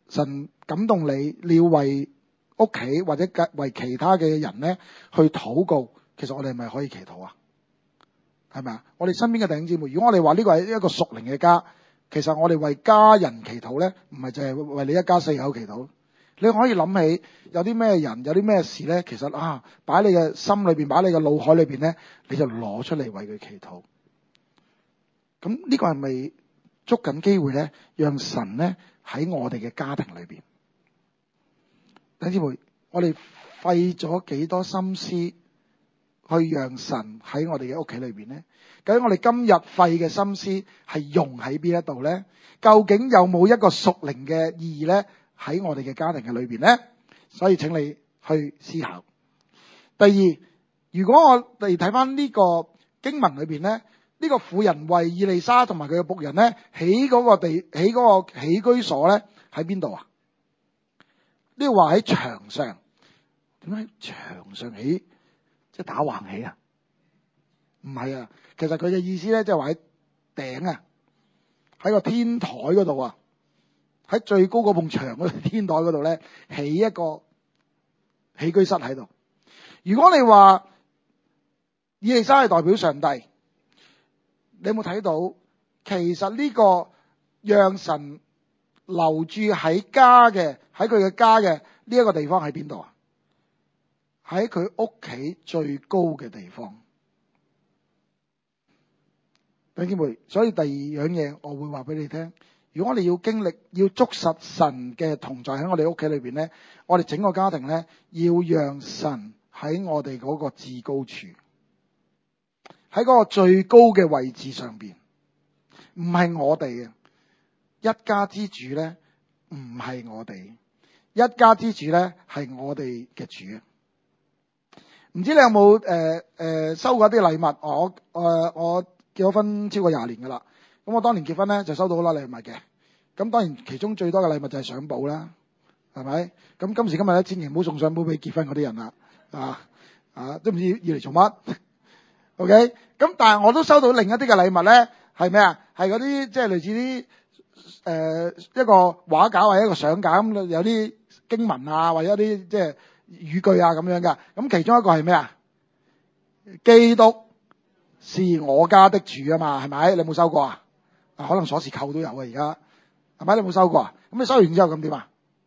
神感動你，你要為屋企或者為其他嘅人咧去禱告，其實我哋係咪可以祈禱啊？係咪啊？我哋身邊嘅弟兄姊妹，如果我哋話呢個係一個屬靈嘅家，其實我哋為家人祈禱咧，唔係淨係為你一家四口祈禱。你可以諗起有啲咩人，有啲咩事咧，其實啊，擺你嘅心裏邊，擺你嘅腦海裏邊咧，你就攞出嚟為佢祈禱。咁呢個係咪捉緊機會咧，讓神咧喺我哋嘅家庭裏邊？弟兄姊妹，我哋費咗幾多心思去讓神喺我哋嘅屋企裏邊咧？究竟我哋今日費嘅心思係用喺邊一度咧？究竟有冇一個屬靈嘅意義咧喺我哋嘅家庭嘅裏邊咧？所以請你去思考。第二，如果我哋睇翻呢個經文裏邊咧，呢、這個婦人為以利沙同埋佢嘅僕人咧起嗰個地起嗰個起居所咧喺邊度啊？呢個話喺牆上，點解喺牆上起？即係打橫起啊？唔係啊，其實佢嘅意思咧，即係話喺頂啊，喺個天台嗰度啊，喺最高嗰埲牆嗰度天台嗰度咧，起一個起居室喺度。如果你話以利沙係代表上帝，你有冇睇到？其實呢個讓神留住喺家嘅，喺佢嘅家嘅呢一個地方喺邊度啊？喺佢屋企最高嘅地方。弟兄姊妹，所以第二樣嘢我會話俾你聽，如果我哋要經歷要捉實神嘅同在喺我哋屋企裏邊咧，我哋整個家庭咧要讓神喺我哋嗰個至高處，喺嗰個最高嘅位置上邊，唔係我哋嘅一家之主咧，唔係我哋一家之主咧，係我哋嘅主。唔知你有冇誒誒收過一啲禮物？我誒、呃、我結咗婚超過廿年噶啦，咁我當年結婚咧就收到好多禮物嘅。咁當然其中最多嘅禮物就係相簿啦，係咪？咁今時今日咧，千祈唔好送相簿俾結婚嗰啲人啦，啊啊都唔知要嚟做乜。OK，咁但係我都收到另一啲嘅禮物咧，係咩啊？係嗰啲即係類似啲誒、呃、一個畫架或者一個相架咁，有啲經文啊，或者一啲即係語句啊咁樣噶。咁其中一個係咩啊？基督是我家的主啊嘛，係咪？你有冇收過啊？啊，可能鎖匙扣都有啊，而家係咪？你有冇收過啊？咁你收完之後咁點啊？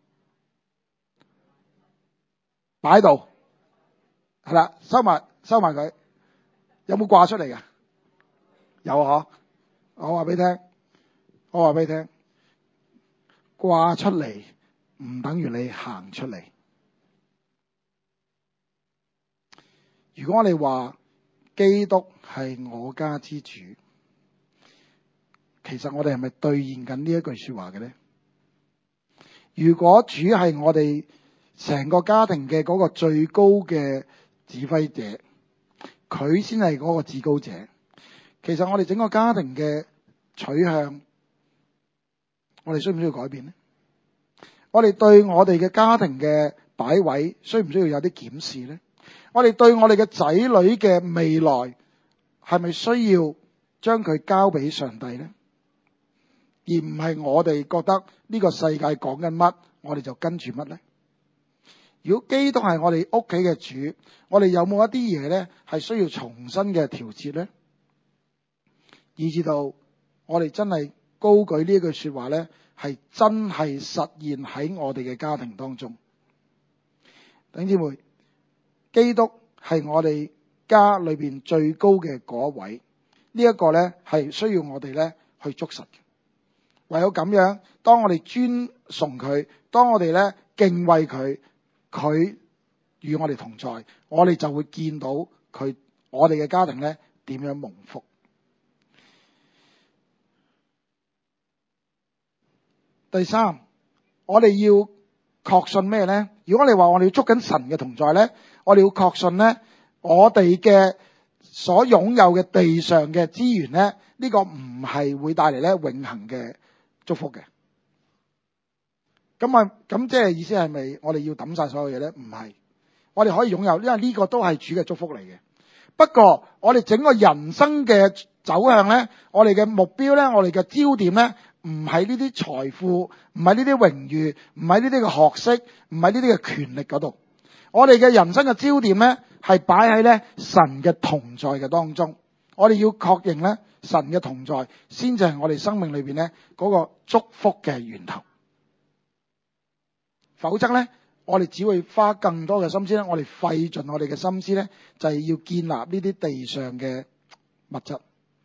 擺喺度係啦，收埋收埋佢。有冇掛出嚟噶？有啊，我話俾你聽，我話俾你聽，掛出嚟唔等於你行出嚟。如果我哋話基督係我家之主，其實我哋係咪兌現緊呢一句說話嘅咧？如果主係我哋成個家庭嘅嗰個最高嘅指揮者，佢先係嗰個至高者，其實我哋整個家庭嘅取向，我哋需唔需要改變呢？我哋對我哋嘅家庭嘅擺位，需唔需要有啲檢視呢？我哋對我哋嘅仔女嘅未來，係咪需要將佢交俾上帝呢？而唔係我哋覺得呢個世界講緊乜，我哋就跟住乜呢？如果基督係我哋屋企嘅主，我哋有冇一啲嘢咧係需要重新嘅調節咧？以至到我哋真係高舉呢一句說話咧，係真係實現喺我哋嘅家庭當中。弟兄姊妹，基督係我哋家裏邊最高嘅嗰一位，呢一個咧係需要我哋咧去捉實嘅。唯有咁樣，當我哋尊崇佢，當我哋咧敬畏佢，佢與我哋同在，我哋就會見到佢，我哋嘅家庭咧點樣蒙福。第三，我哋要確信咩咧？如果我哋話我哋要捉緊神嘅同在咧，我哋要確信咧，我哋嘅所擁有嘅地上嘅資源咧，呢個唔係會帶嚟咧永恆嘅祝福嘅。咁啊，咁即係意思係咪我哋要抌晒所有嘢咧？唔係，我哋可以擁有，因為呢個都係主嘅祝福嚟嘅。不過我哋整個人生嘅走向咧，我哋嘅目標咧，我哋嘅焦點咧， 唔係呢啲財富，唔係呢啲榮譽，唔係呢啲嘅學識，唔係呢啲嘅權力嗰度。我哋嘅人生嘅焦點咧，係擺喺咧神嘅同在嘅當中。我哋要確認咧神嘅同在，先至係我哋生命裏邊咧嗰個祝福嘅源頭。否則咧，我哋只會花更多嘅心思咧，我哋費盡我哋嘅心思咧，就係要建立呢啲地上嘅物質。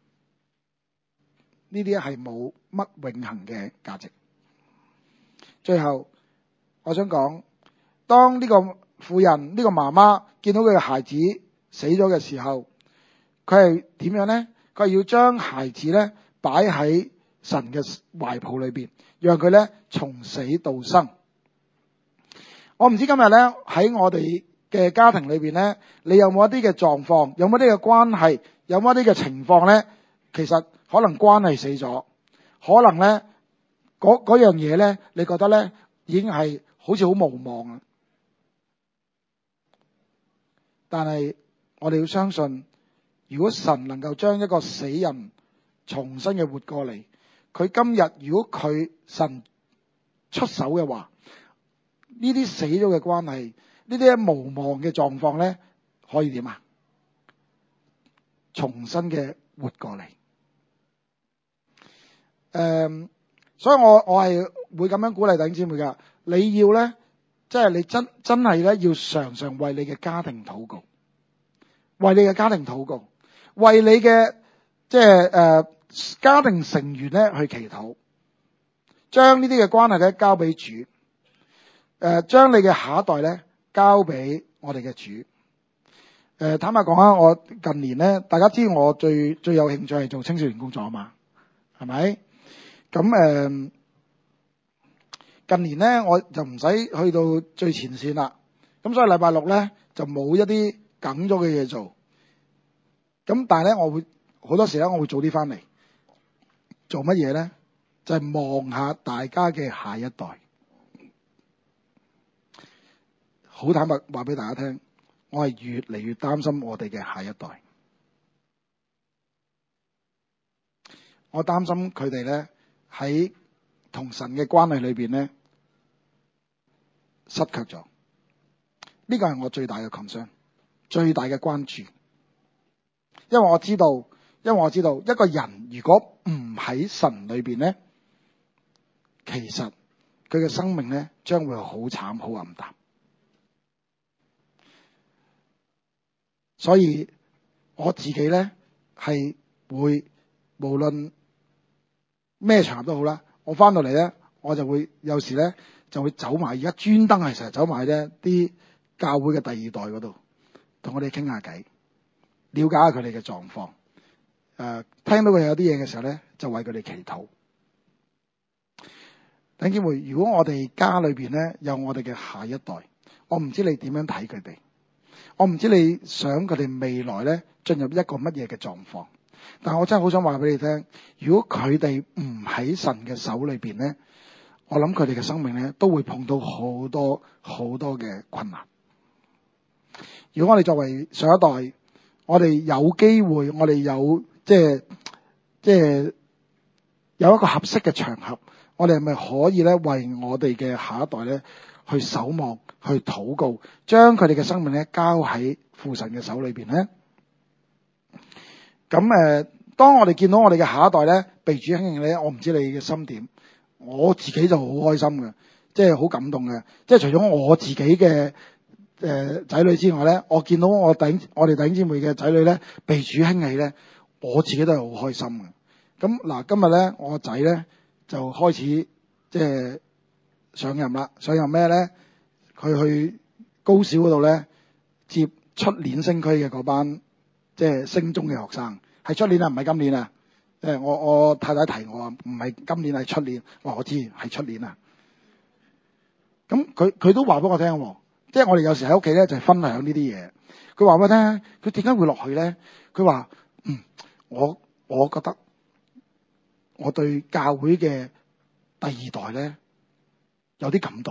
呢啲係冇乜永恆嘅價值。最後，我想講，當呢個婦人呢個媽媽見到佢嘅孩子死咗嘅時候，佢係點樣呢？佢係要將孩子咧擺喺神嘅懷抱裏邊，讓佢咧從死到生。我唔知今日咧喺我哋嘅家庭裏邊咧，你有冇一啲嘅狀況，有冇一啲嘅關係，有冇一啲嘅情況咧？其實可能關係死咗，可能咧嗰嗰樣嘢咧，你覺得咧已經係好似好無望啊！但係我哋要相信，如果神能夠將一個死人重新嘅活過嚟，佢今日如果佢神出手嘅話，呢啲死咗嘅關係，呢啲無望嘅狀況咧，可以點啊？重新嘅活過嚟。誒、嗯，所以我我係會咁樣鼓勵弟兄姊妹噶，你要咧，即係你真真係咧，要常常為你嘅家庭禱告，為你嘅家庭禱告，為你嘅即係誒家庭成員咧去祈禱，將呢啲嘅關係咧交俾主，誒，將你嘅下一代咧交俾我哋嘅主。誒，坦白講啊，我近年咧，大家知我最最有興趣係做青少年工作啊嘛，係咪？咁誒，近年咧我就唔使去到最前線啦，咁所以禮拜六咧就冇一啲梗咗嘅嘢做，咁但係咧我會好多時咧我會早啲翻嚟，做乜嘢咧？就係望下大家嘅下一代。好坦白話俾大家聽，我係越嚟越擔心我哋嘅下一代，我擔心佢哋咧喺同神嘅關係裏邊咧失卻咗，呢個係我最大嘅 concern， 最大嘅關注。因為我知道，因為我知道一個人如果唔喺神裏邊咧，其實佢嘅生命咧將會好慘好暗淡。所以我自己咧係會無論咩場合都好啦，我翻到嚟咧，我就會有時咧就會走埋，而家專登係成日走埋咧啲教會嘅第二代嗰度，同我哋傾下偈，了解下佢哋嘅狀況。誒、呃，聽到佢有啲嘢嘅時候咧，就為佢哋祈禱。弟兄姊妹，如果我哋家裏邊咧有我哋嘅下一代，我唔知你點樣睇佢哋。我唔知你想佢哋未來咧進入一個乜嘢嘅狀況，但我真係好想話俾你聽，如果佢哋唔喺神嘅手裏邊咧，我諗佢哋嘅生命咧都會碰到好多好多嘅困難。如果我哋作為上一代，我哋有機會，我哋有即係即係有一個合適嘅場合，我哋係咪可以咧為我哋嘅下一代咧去守望，去禱告，將佢哋嘅生命咧交喺父神嘅手裏邊咧？咁誒，當我哋見到我哋嘅下一代咧被主興起咧，我唔知你嘅心點，我自己就好開心嘅，即係好感動嘅。即係除咗我自己嘅誒仔女之外咧，我見到我弟我哋弟兄姊妹嘅仔女咧被主興起咧，我自己都係好開心嘅。咁嗱，今日咧我個仔咧就開始即係上任啦，上任咩咧？佢去高小嗰度咧接出年升區嘅嗰班即係升中嘅學生，係出年啊，唔係今年啊。誒，我我太太提我啊，唔係今年係出年。我話我知係出年啊。咁佢佢都話俾我聽，即係我哋有時喺屋企咧就係分享呢啲嘢。佢話俾我聽，佢點解會落去咧？佢話嗯，我我覺得我對教會嘅第二代咧有啲感動。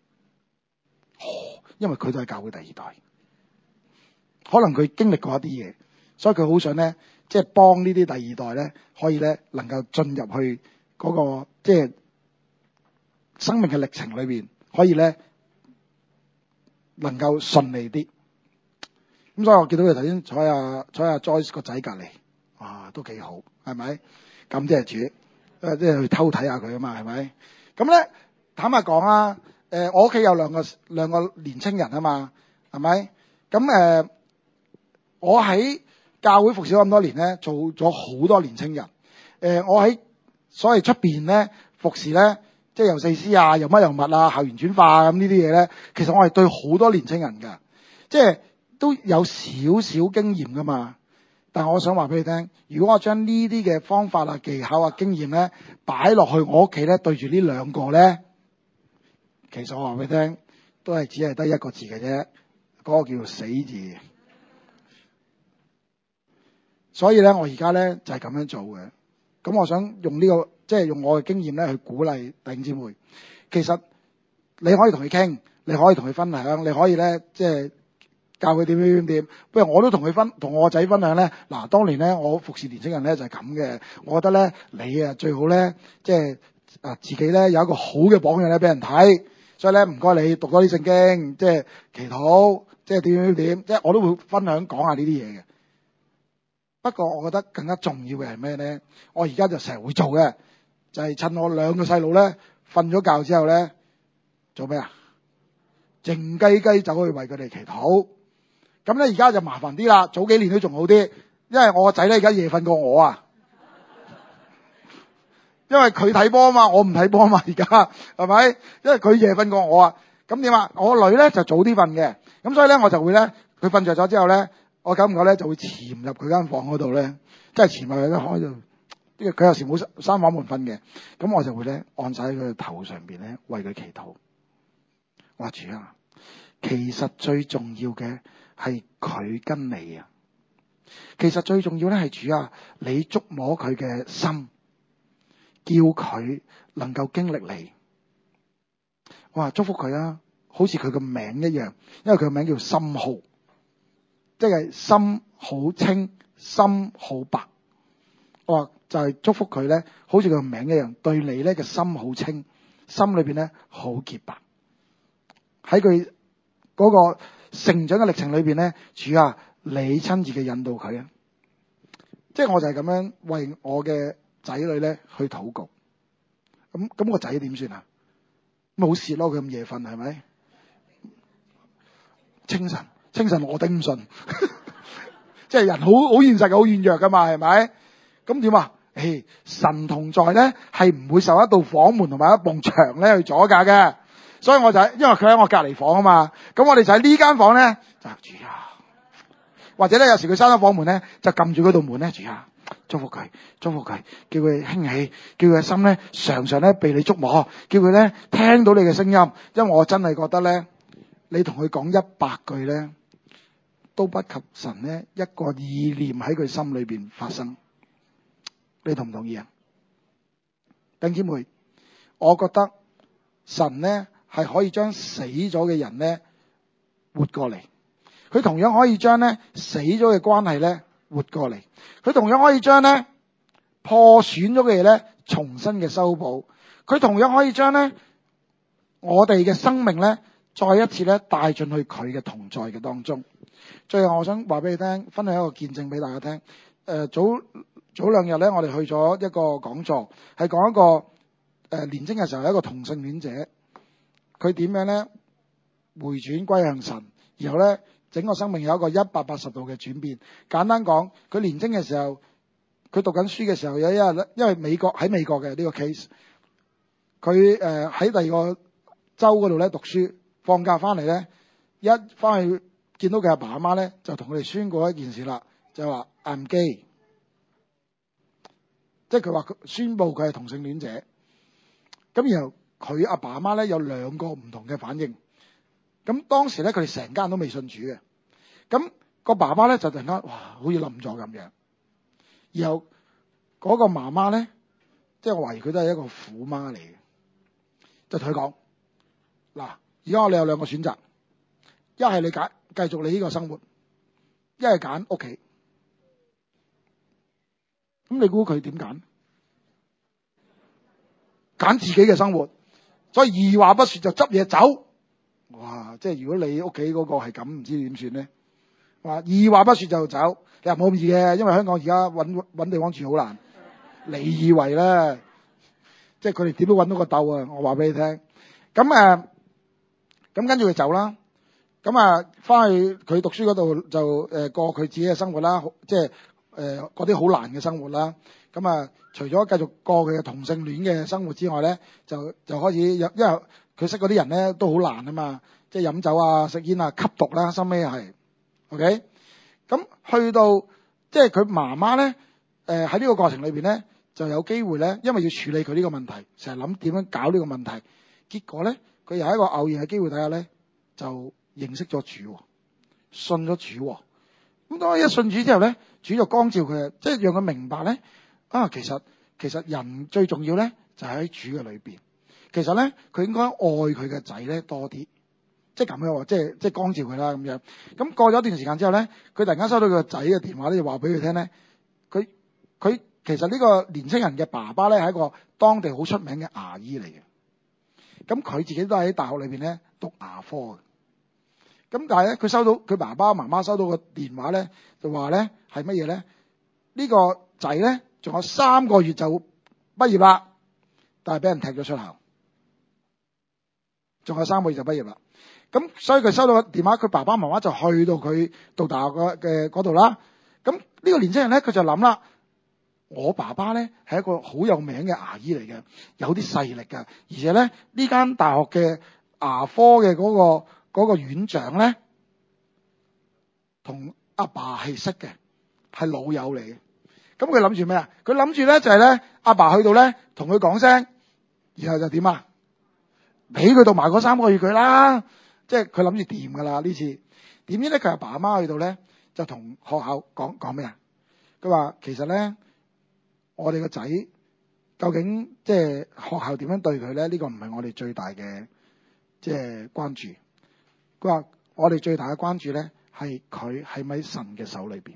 因為佢都係教會第二代，可能佢經歷過一啲嘢，所以佢好想咧，即係幫呢啲第二代咧，可以咧能夠進入去嗰個即係生命嘅歷程裏邊，可以咧能夠順利啲。咁所以我見到佢頭先坐阿坐阿 Joyce 個仔隔離，啊都幾好，係咪？咁即係主，即係去偷睇下佢啊嘛，係咪？咁咧坦白講啊，誒我屋企有兩個兩個年青人啊嘛，係咪？咁誒我喺教會服侍咗咁多年咧，做咗好多年青人。誒我喺所謂出邊咧服侍咧，即係由四 C 啊，又乜又乜啊，校園轉化咁呢啲嘢咧，其實我係對好多年青人㗎，即係都有少少經驗㗎嘛。但係我想話俾你聽，如果我將呢啲嘅方法啊、技巧啊、經驗咧擺落去我屋企咧，對住呢兩個咧，其實我話俾你聽，都係只係得一個字嘅啫，嗰個叫做死字。所以咧，我而家咧就係咁樣做嘅。咁我想用呢個，即係用我嘅經驗咧去鼓勵弟兄姊妹。其實你可以同佢傾，你可以同佢分享，你可以咧即係教佢點點點點。不如我都同佢分，同我仔分享咧。嗱，當年咧我服侍年青人咧就係咁嘅。我覺得咧你啊最好咧即係啊自己咧有一個好嘅榜樣咧俾人睇。所以咧唔該你讀多啲聖經，即係祈禱，即係點點點，即係我都會分享講下呢啲嘢嘅。不過我覺得更加重要嘅係咩咧？我而家就成日會做嘅，就係趁我兩個細路咧瞓咗覺之後咧，做咩啊？靜雞雞走去為佢哋祈禱。咁咧而家就麻煩啲啦，早幾年都仲好啲，因為我個仔咧而家夜瞓過我啊，因為佢睇波啊嘛，我唔睇波啊嘛，而家係咪？因為佢夜瞓過我啊，咁點啊？我個女咧就早啲瞓嘅，咁所以咧我就會咧，佢瞓着咗之後咧。我久唔久咧就會潛入佢間房嗰度咧，即係潛入去咧開度，因為佢有時冇閂房門瞓嘅，咁我就會咧按晒喺佢頭上邊咧為佢祈禱。我話主啊，其實最重要嘅係佢跟你啊，其實最重要咧係主啊，你觸摸佢嘅心，叫佢能夠經歷你。我話祝福佢啊，好似佢個名一樣，因為佢個名叫深浩。即係心好清，心好白。我話就係祝福佢咧，好似佢個名一樣，對你咧嘅心好清，心裏邊咧好潔白。喺佢嗰個成長嘅歷程裏邊咧，主啊，你親自嘅引導佢啊。即係我就係咁樣為我嘅仔女咧去禱告。咁咁個仔點算啊？冇事咯，佢咁夜瞓係咪？清晨。清晨我頂唔順，即係人好好現實嘅，好軟弱噶嘛，係咪？咁點啊？誒，神同在咧，係唔會受一道房門同埋一埲牆咧去阻隔嘅。所以我就喺，因為佢喺我隔離房啊嘛。咁我哋就喺呢間房咧，就主啊，或者咧有時佢閂咗房門咧，就撳住嗰道門咧，主啊，祝福佢，祝福佢，叫佢興起，叫佢嘅心咧常常咧被你觸摸，叫佢咧聽到你嘅聲音。因為我真係覺得咧，你同佢講一百句咧，都不及神咧一個意念喺佢心裏邊發生，你同唔同意啊？弟兄姊妹，我覺得神咧係可以將死咗嘅人咧活過嚟，佢同樣可以將咧死咗嘅關係咧活過嚟，佢同樣可以將咧破損咗嘅嘢咧重新嘅修補，佢同樣可以將咧我哋嘅生命咧再一次咧帶進去佢嘅同在嘅當中。最後我想話俾你聽，分享一個見證俾大家聽。誒、呃，早早兩日咧，我哋去咗一個講座，係講一個誒、呃、年青嘅時候一個同性戀者，佢點樣咧回轉歸向神，然後咧整個生命有一個一百八十度嘅轉變。簡單講，佢年青嘅時候，佢讀緊書嘅時候有一日咧，因為美國喺美國嘅呢個 case，佢誒喺第二個州嗰度咧讀書，放假翻嚟咧，一翻去。見到佢阿爸阿媽咧，就同佢哋宣告一件事啦，就係話 I'm gay， 即係佢話佢宣佈佢係同性戀者。咁然後佢阿爸阿媽咧有兩個唔同嘅反應。咁當時咧佢哋成家人都未信主嘅。咁個爸爸咧就突然間哇，好似冧咗咁樣。然後嗰個媽媽咧，即係我懷疑佢都係一個虎媽嚟嘅，就同佢講：嗱，而家我哋有兩個選擇，一係你揀。繼續你呢個生活，一係揀屋企，咁你估佢點揀？ 揀自己嘅生活，所以二話不說就執嘢走。哇！即係如果你屋企嗰個係咁，唔知點算咧？話二話不說就走，你話冇咁易嘅，因為香港而家搵搵地方住好難。你以為咧？即係佢哋點都搵到個竇啊！我話俾你聽。咁誒，咁跟住佢走啦。咁啊，翻去佢讀書嗰度就誒過佢自己嘅生活啦，即係誒嗰啲好難嘅生活啦。咁啊，除咗繼續過佢嘅同性戀嘅生活之外咧，就就開始有，因為佢識嗰啲人咧都好難啊嘛，即係飲酒啊、食煙啊、吸毒啦，收尾係 OK。咁去到即係佢媽媽咧，誒喺呢個過程裏邊咧就有機會咧，因為要處理佢呢個問題，成日諗點樣搞呢個問題，結果咧佢又喺一個偶然嘅機會底下咧就認識咗主，信咗主。咁當佢一信主之後咧，主就光照佢，即係讓佢明白咧，啊，其實其實人最重要咧就係喺主嘅裏邊。其實咧佢應該愛佢嘅仔咧多啲，即係咁樣，即係即係光照佢啦咁樣。咁過咗一段時間之後咧，佢突然間收到佢個仔嘅電話咧，就話俾佢聽咧，佢佢其實呢個年青人嘅爸爸咧係一個當地好出名嘅牙醫嚟嘅。咁佢自己都喺大學裏邊咧讀牙科嘅。咁但係咧，佢收到佢爸爸媽媽收到個電話咧，就話咧係乜嘢咧？呢個仔咧仲有三個月就畢業啦，但係俾人踢咗出校。仲有三個月就畢業啦。咁所以佢收到個電話，佢爸爸媽媽就去到佢讀大學嘅嗰度啦。咁呢個年青人咧，佢就諗啦，我爸爸咧係一個好有名嘅牙醫嚟嘅，有啲勢力㗎，而且咧呢間大學嘅牙科嘅嗰個。嗰個院長咧，同阿爸係識嘅，係老友嚟嘅。咁佢諗住咩啊？佢諗住咧就係咧，阿爸去到咧，同佢講聲，然後就點啊？俾佢讀埋嗰三個月佢啦。即係佢諗住掂噶啦呢次。點知咧佢阿爸阿媽去到咧，就同學校講講咩啊？佢話其實咧，我哋個仔究竟即係學校點樣對佢咧？呢個唔係我哋最大嘅即係關注。佢話我哋最大嘅關注咧，係佢係咪喺神嘅手裏邊。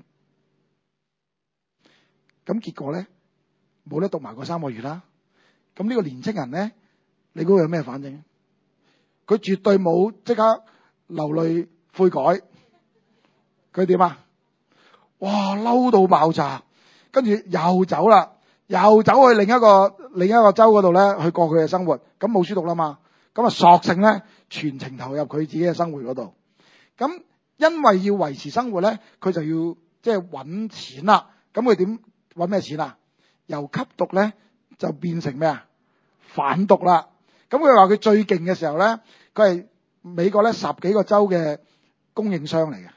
咁結果咧，冇得讀埋嗰三個月啦。咁呢個年青人咧，你估佢有咩反應？佢絕對冇即刻流淚悔改。佢點啊？哇！嬲到爆炸，跟住又走啦，又走去另一個另一個州嗰度咧，去過佢嘅生活。咁冇書讀啦嘛，咁啊索性咧。全程投入佢自己嘅生活嗰度，咁因為要維持生活咧，佢就要即係揾錢啦。咁佢點揾咩錢啊？由吸毒咧就變成咩啊？販毒啦。咁佢話佢最勁嘅時候咧，佢係美國咧十幾個州嘅供應商嚟嘅。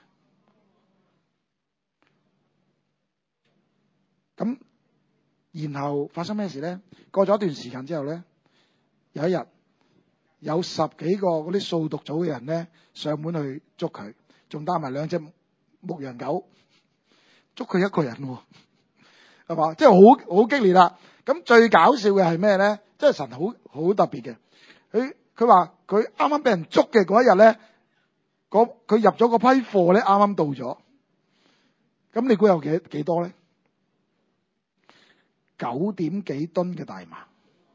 咁然後發生咩事咧？過咗一段時間之後咧，有一日。有十幾個嗰啲掃毒組嘅人咧上門去捉佢，仲帶埋兩隻牧羊狗，捉佢一個人喎，係嘛？即係好好激烈啦。咁最搞笑嘅係咩咧？即係神好好特別嘅。佢佢話佢啱啱俾人捉嘅嗰一日咧，佢入咗嗰批貨咧啱啱到咗。咁你估有幾幾多咧？九點幾噸嘅大麻。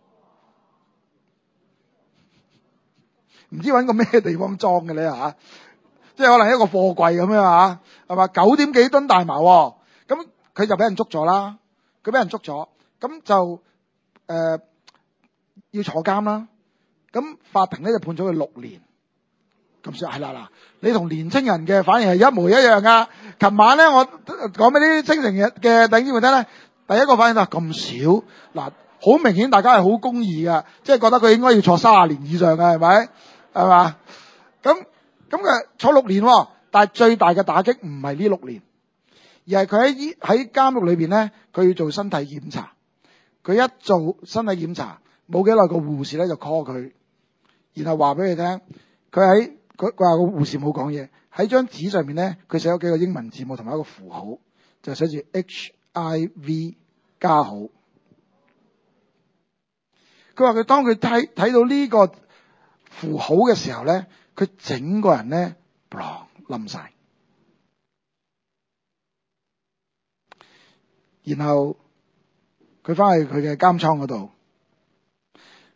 唔知揾個咩地方裝嘅咧嚇，即係可能一個貨櫃咁樣嚇，係嘛？九點幾噸大麻，咁佢就俾人捉咗啦。佢俾人捉咗，咁就誒、呃、要坐監啦。咁法庭咧就判咗佢六年。咁算係啦嗱，你同年青人嘅反應係一模一樣噶。琴晚咧我講俾啲清城嘅嘅弟兄姊妹聽咧，第一個反應就係咁少嗱，好明顯大家係好公義噶，即係覺得佢應該要坐三十年以上嘅，係咪？係嘛？咁咁佢坐六年，但係最大嘅打擊唔係呢六年，而係佢喺醫喺監獄裏邊咧，佢要做身體檢查。佢一做身體檢查，冇幾耐個護士咧就 call 佢，然後話俾佢聽，佢喺佢佢話個護士冇講嘢，喺張紙上面咧，佢寫咗幾個英文字母同埋一個符號，就寫住 H I V 加號。佢話佢當佢睇睇到呢個符號嘅時候咧，佢整個人咧冧晒，然後佢翻去佢嘅監倉嗰度，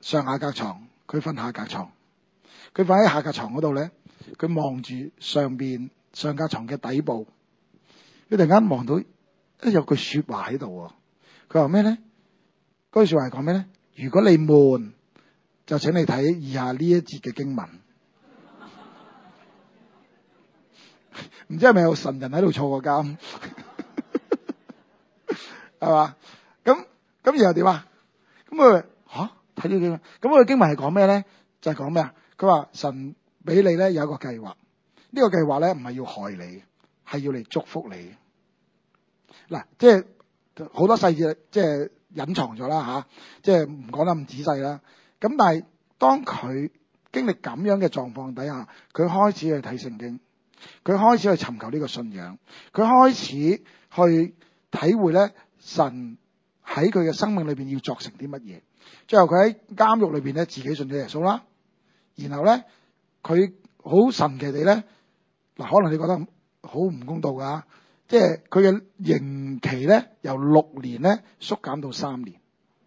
上下格床，佢瞓下格床。佢瞓喺下格床嗰度咧，佢望住上邊上格床嘅底部，佢突然間望到有句說話喺度。佢話咩咧？嗰句說話係講咩咧？如果你悶，就請你睇以下呢一節嘅經文。唔知係咪有神人喺度坐過監？係嘛？咁咁然後點啊？咁佢吓睇呢經文，咁佢經文係講咩咧？就係講咩啊？佢話神俾你咧有一個計劃，呢個計劃咧唔係要害你，係要嚟祝福你。嗱，即係好多細節，即係隱藏咗啦吓，即係唔講得咁仔細啦。咁但係當佢經歷咁樣嘅狀況底下，佢開始去睇聖經，佢開始去尋求呢個信仰，佢開始去體會咧神喺佢嘅生命裏邊要作成啲乜嘢。最後佢喺監獄裏邊咧自己信咗耶穌啦。然後咧，佢好神奇地咧，嗱，可能你覺得好唔公道噶，即係佢嘅刑期咧由六年咧縮減到三年。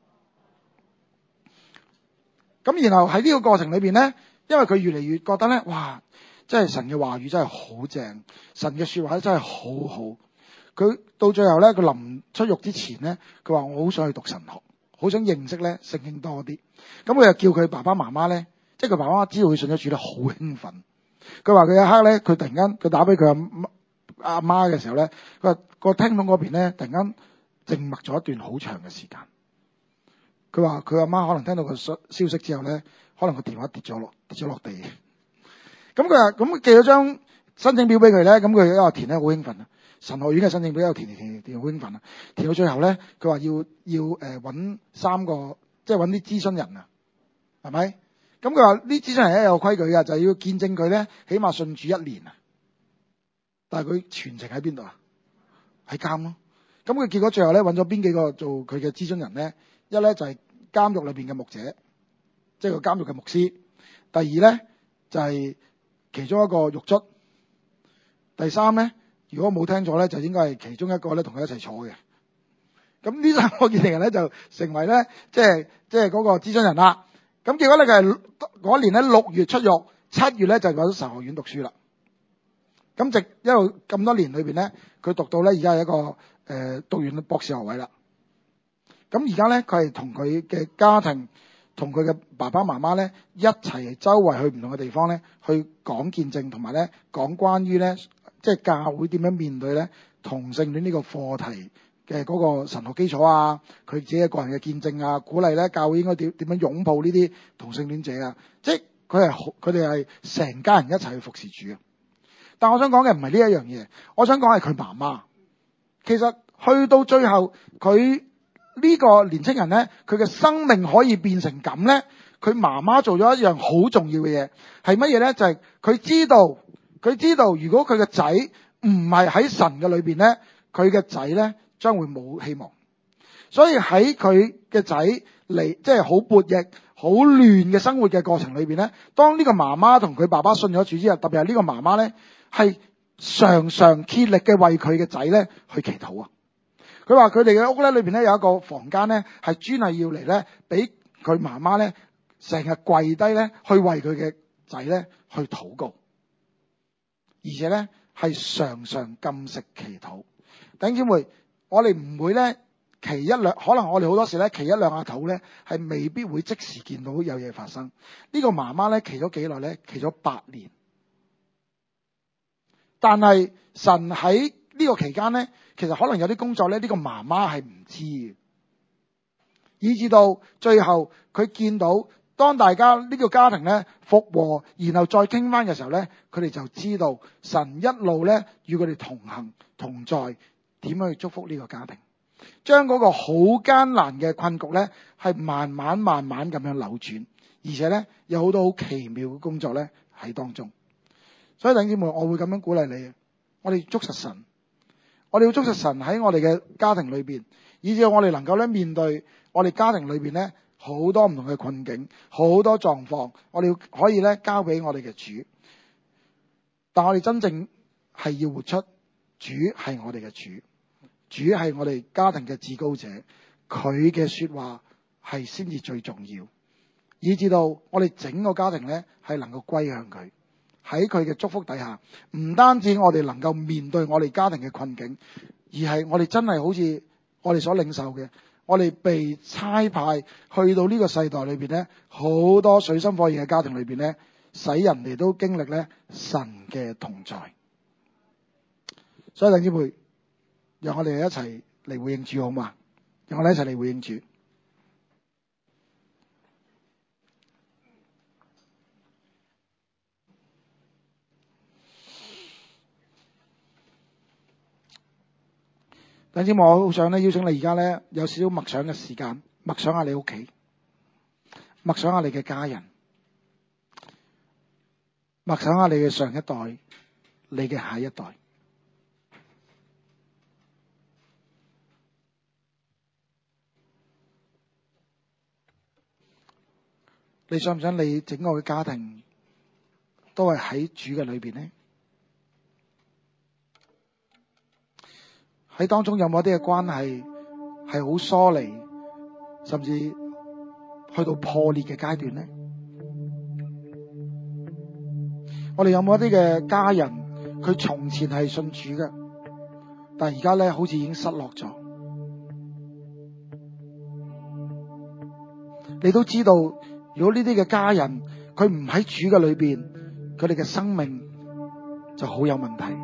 咁然後喺呢個過程裏邊咧，因為佢越嚟越覺得咧，哇，真係神嘅話語真係好正，神嘅說話真係好好。佢到最後咧，佢臨出獄之前咧，佢話我好想去讀神學，好想認識咧聖經多啲。咁佢又叫佢爸爸媽媽咧。即係佢爸爸媽媽知道佢信咗主咧，好興奮。佢話佢有一刻咧，佢突然間佢打俾佢阿阿媽嘅時候咧，佢話個聽筒嗰邊咧突然間靜默咗一段好長嘅時間。佢話佢阿媽可能聽到個消消息之後咧，可能個電話跌咗落跌咗落地。咁佢話咁寄咗張申請表俾佢咧，咁佢一話填咧好興奮啊！神學院嘅申請表一填填填填好興奮啊！填到最後咧，佢話要要誒揾、呃、三個即係揾啲諮詢人啊，係咪？咁佢話呢諮詢人咧有規矩嘅，就係、是、要見證佢咧，起碼信主一年啊。但係佢全程喺邊度啊？喺監咯。咁佢結果最後咧揾咗邊幾個做佢嘅諮詢人咧？一咧就係、是、監獄裏邊嘅牧者，即係個監獄嘅牧師。第二咧就係、是、其中一個獄卒。第三咧，如果冇聽錯咧，就應該係其中一個咧同佢一齊坐嘅。咁呢三個見證人咧就成為咧，即係即係嗰個諮詢人啦。咁結果咧佢係嗰年咧六月出獄，七月咧就入咗神學院讀書啦。咁直一路咁多年裏邊咧，佢讀到咧而家係一個誒、呃、讀完博士學位啦。咁而家咧佢係同佢嘅家庭，同佢嘅爸爸媽媽咧一齊周圍去唔同嘅地方咧，去講見證，同埋咧講關於咧即係教會點樣面對咧同性戀呢個課題嘅嗰個神學基礎啊，佢自己嘅個人嘅見證啊，鼓勵咧教會應該點點樣擁抱呢啲同性戀者啊，即係佢係好，佢哋係成家人一齊去服侍主啊。但我想講嘅唔係呢一樣嘢，我想講係佢媽媽。其實去到最後，佢呢個年青人咧，佢嘅生命可以變成咁咧，佢媽媽做咗一樣好重要嘅嘢，係乜嘢咧？就係、是、佢知道，佢知道如果佢嘅仔唔係喺神嘅裏邊咧，佢嘅仔咧將會冇希望。所以喺佢嘅仔嚟，即係好叛逆、好亂嘅生活嘅過程裏邊咧，當呢個媽媽同佢爸爸信咗主之後，特別係呢個媽媽咧，係常常竭力嘅為佢嘅仔咧去祈禱啊！佢話佢哋嘅屋咧裏邊咧有一個房間咧係專係要嚟咧俾佢媽媽咧成日跪低咧去為佢嘅仔咧去禱告，而且咧係常常禁食祈禱。弟兄姊妹，我哋唔會咧祈一兩，可能我哋好多時咧祈一兩下禱咧係未必會即時見到有嘢發生。呢個媽媽咧祈咗幾耐咧？祈咗八年。但係神喺呢個期間咧，其實可能有啲工作咧，呢個媽媽係唔知嘅，以至到最後佢見到當大家呢個家庭咧復和，然後再傾翻嘅時候咧，佢哋就知道神一路咧與佢哋同行同在，點樣去祝福呢個家庭，將嗰個好艱難嘅困局咧係慢慢慢慢咁樣扭轉，而且咧有好多好奇妙嘅工作咧喺當中。所以弟兄姊妹，我會咁樣鼓勵你，我哋捉實神，我哋要捉實神喺我哋嘅家庭裏邊，以至我哋能夠咧面對我哋家庭裏邊咧好多唔同嘅困境，好多狀況，我哋可以咧交俾我哋嘅主。但我哋真正係要活出主係我哋嘅主，主係我哋家庭嘅至高者，佢嘅說話係先至最重要。 以至到我哋整個家庭咧係能夠歸向佢，喺佢嘅祝福底下，唔單止我哋能夠面對我哋家庭嘅困境，而係我哋真係好似我哋所領受嘅，我哋被差派去到呢個世代裏邊咧，好多水深火熱嘅家庭裏邊咧，使人哋都經歷咧神嘅同在。所以弟兄姊妹，讓我哋一齊嚟回應主好嘛？讓我哋一齊嚟回應主。弟兄姊妹，我好想咧邀請你而家咧有少少默想嘅時間，默想下你屋企，默想下你嘅家人，默想下你嘅上一代，你嘅下一代。你想唔想你整個嘅家庭都係喺主嘅裏邊呢？喺當中有冇一啲嘅關係係好疏離，甚至去到破裂嘅階段呢？我哋有冇一啲嘅家人，佢從前係信主嘅，但係而家咧好似已經失落咗。你都知道，如果呢啲嘅家人佢唔喺主嘅裏邊，佢哋嘅生命就好有問題。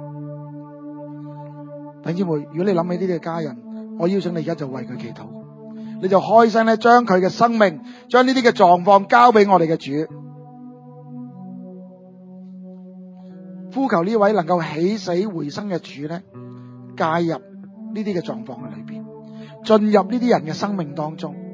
弟兄姊妹，如果你諗起呢啲嘅家人，我邀請你而家就為佢祈禱，你就開聲咧，將佢嘅生命，將呢啲嘅狀況交俾我哋嘅主，呼求呢位能夠起死回生嘅主咧，介入呢啲嘅狀況嘅裏邊，進入呢啲人嘅生命當中。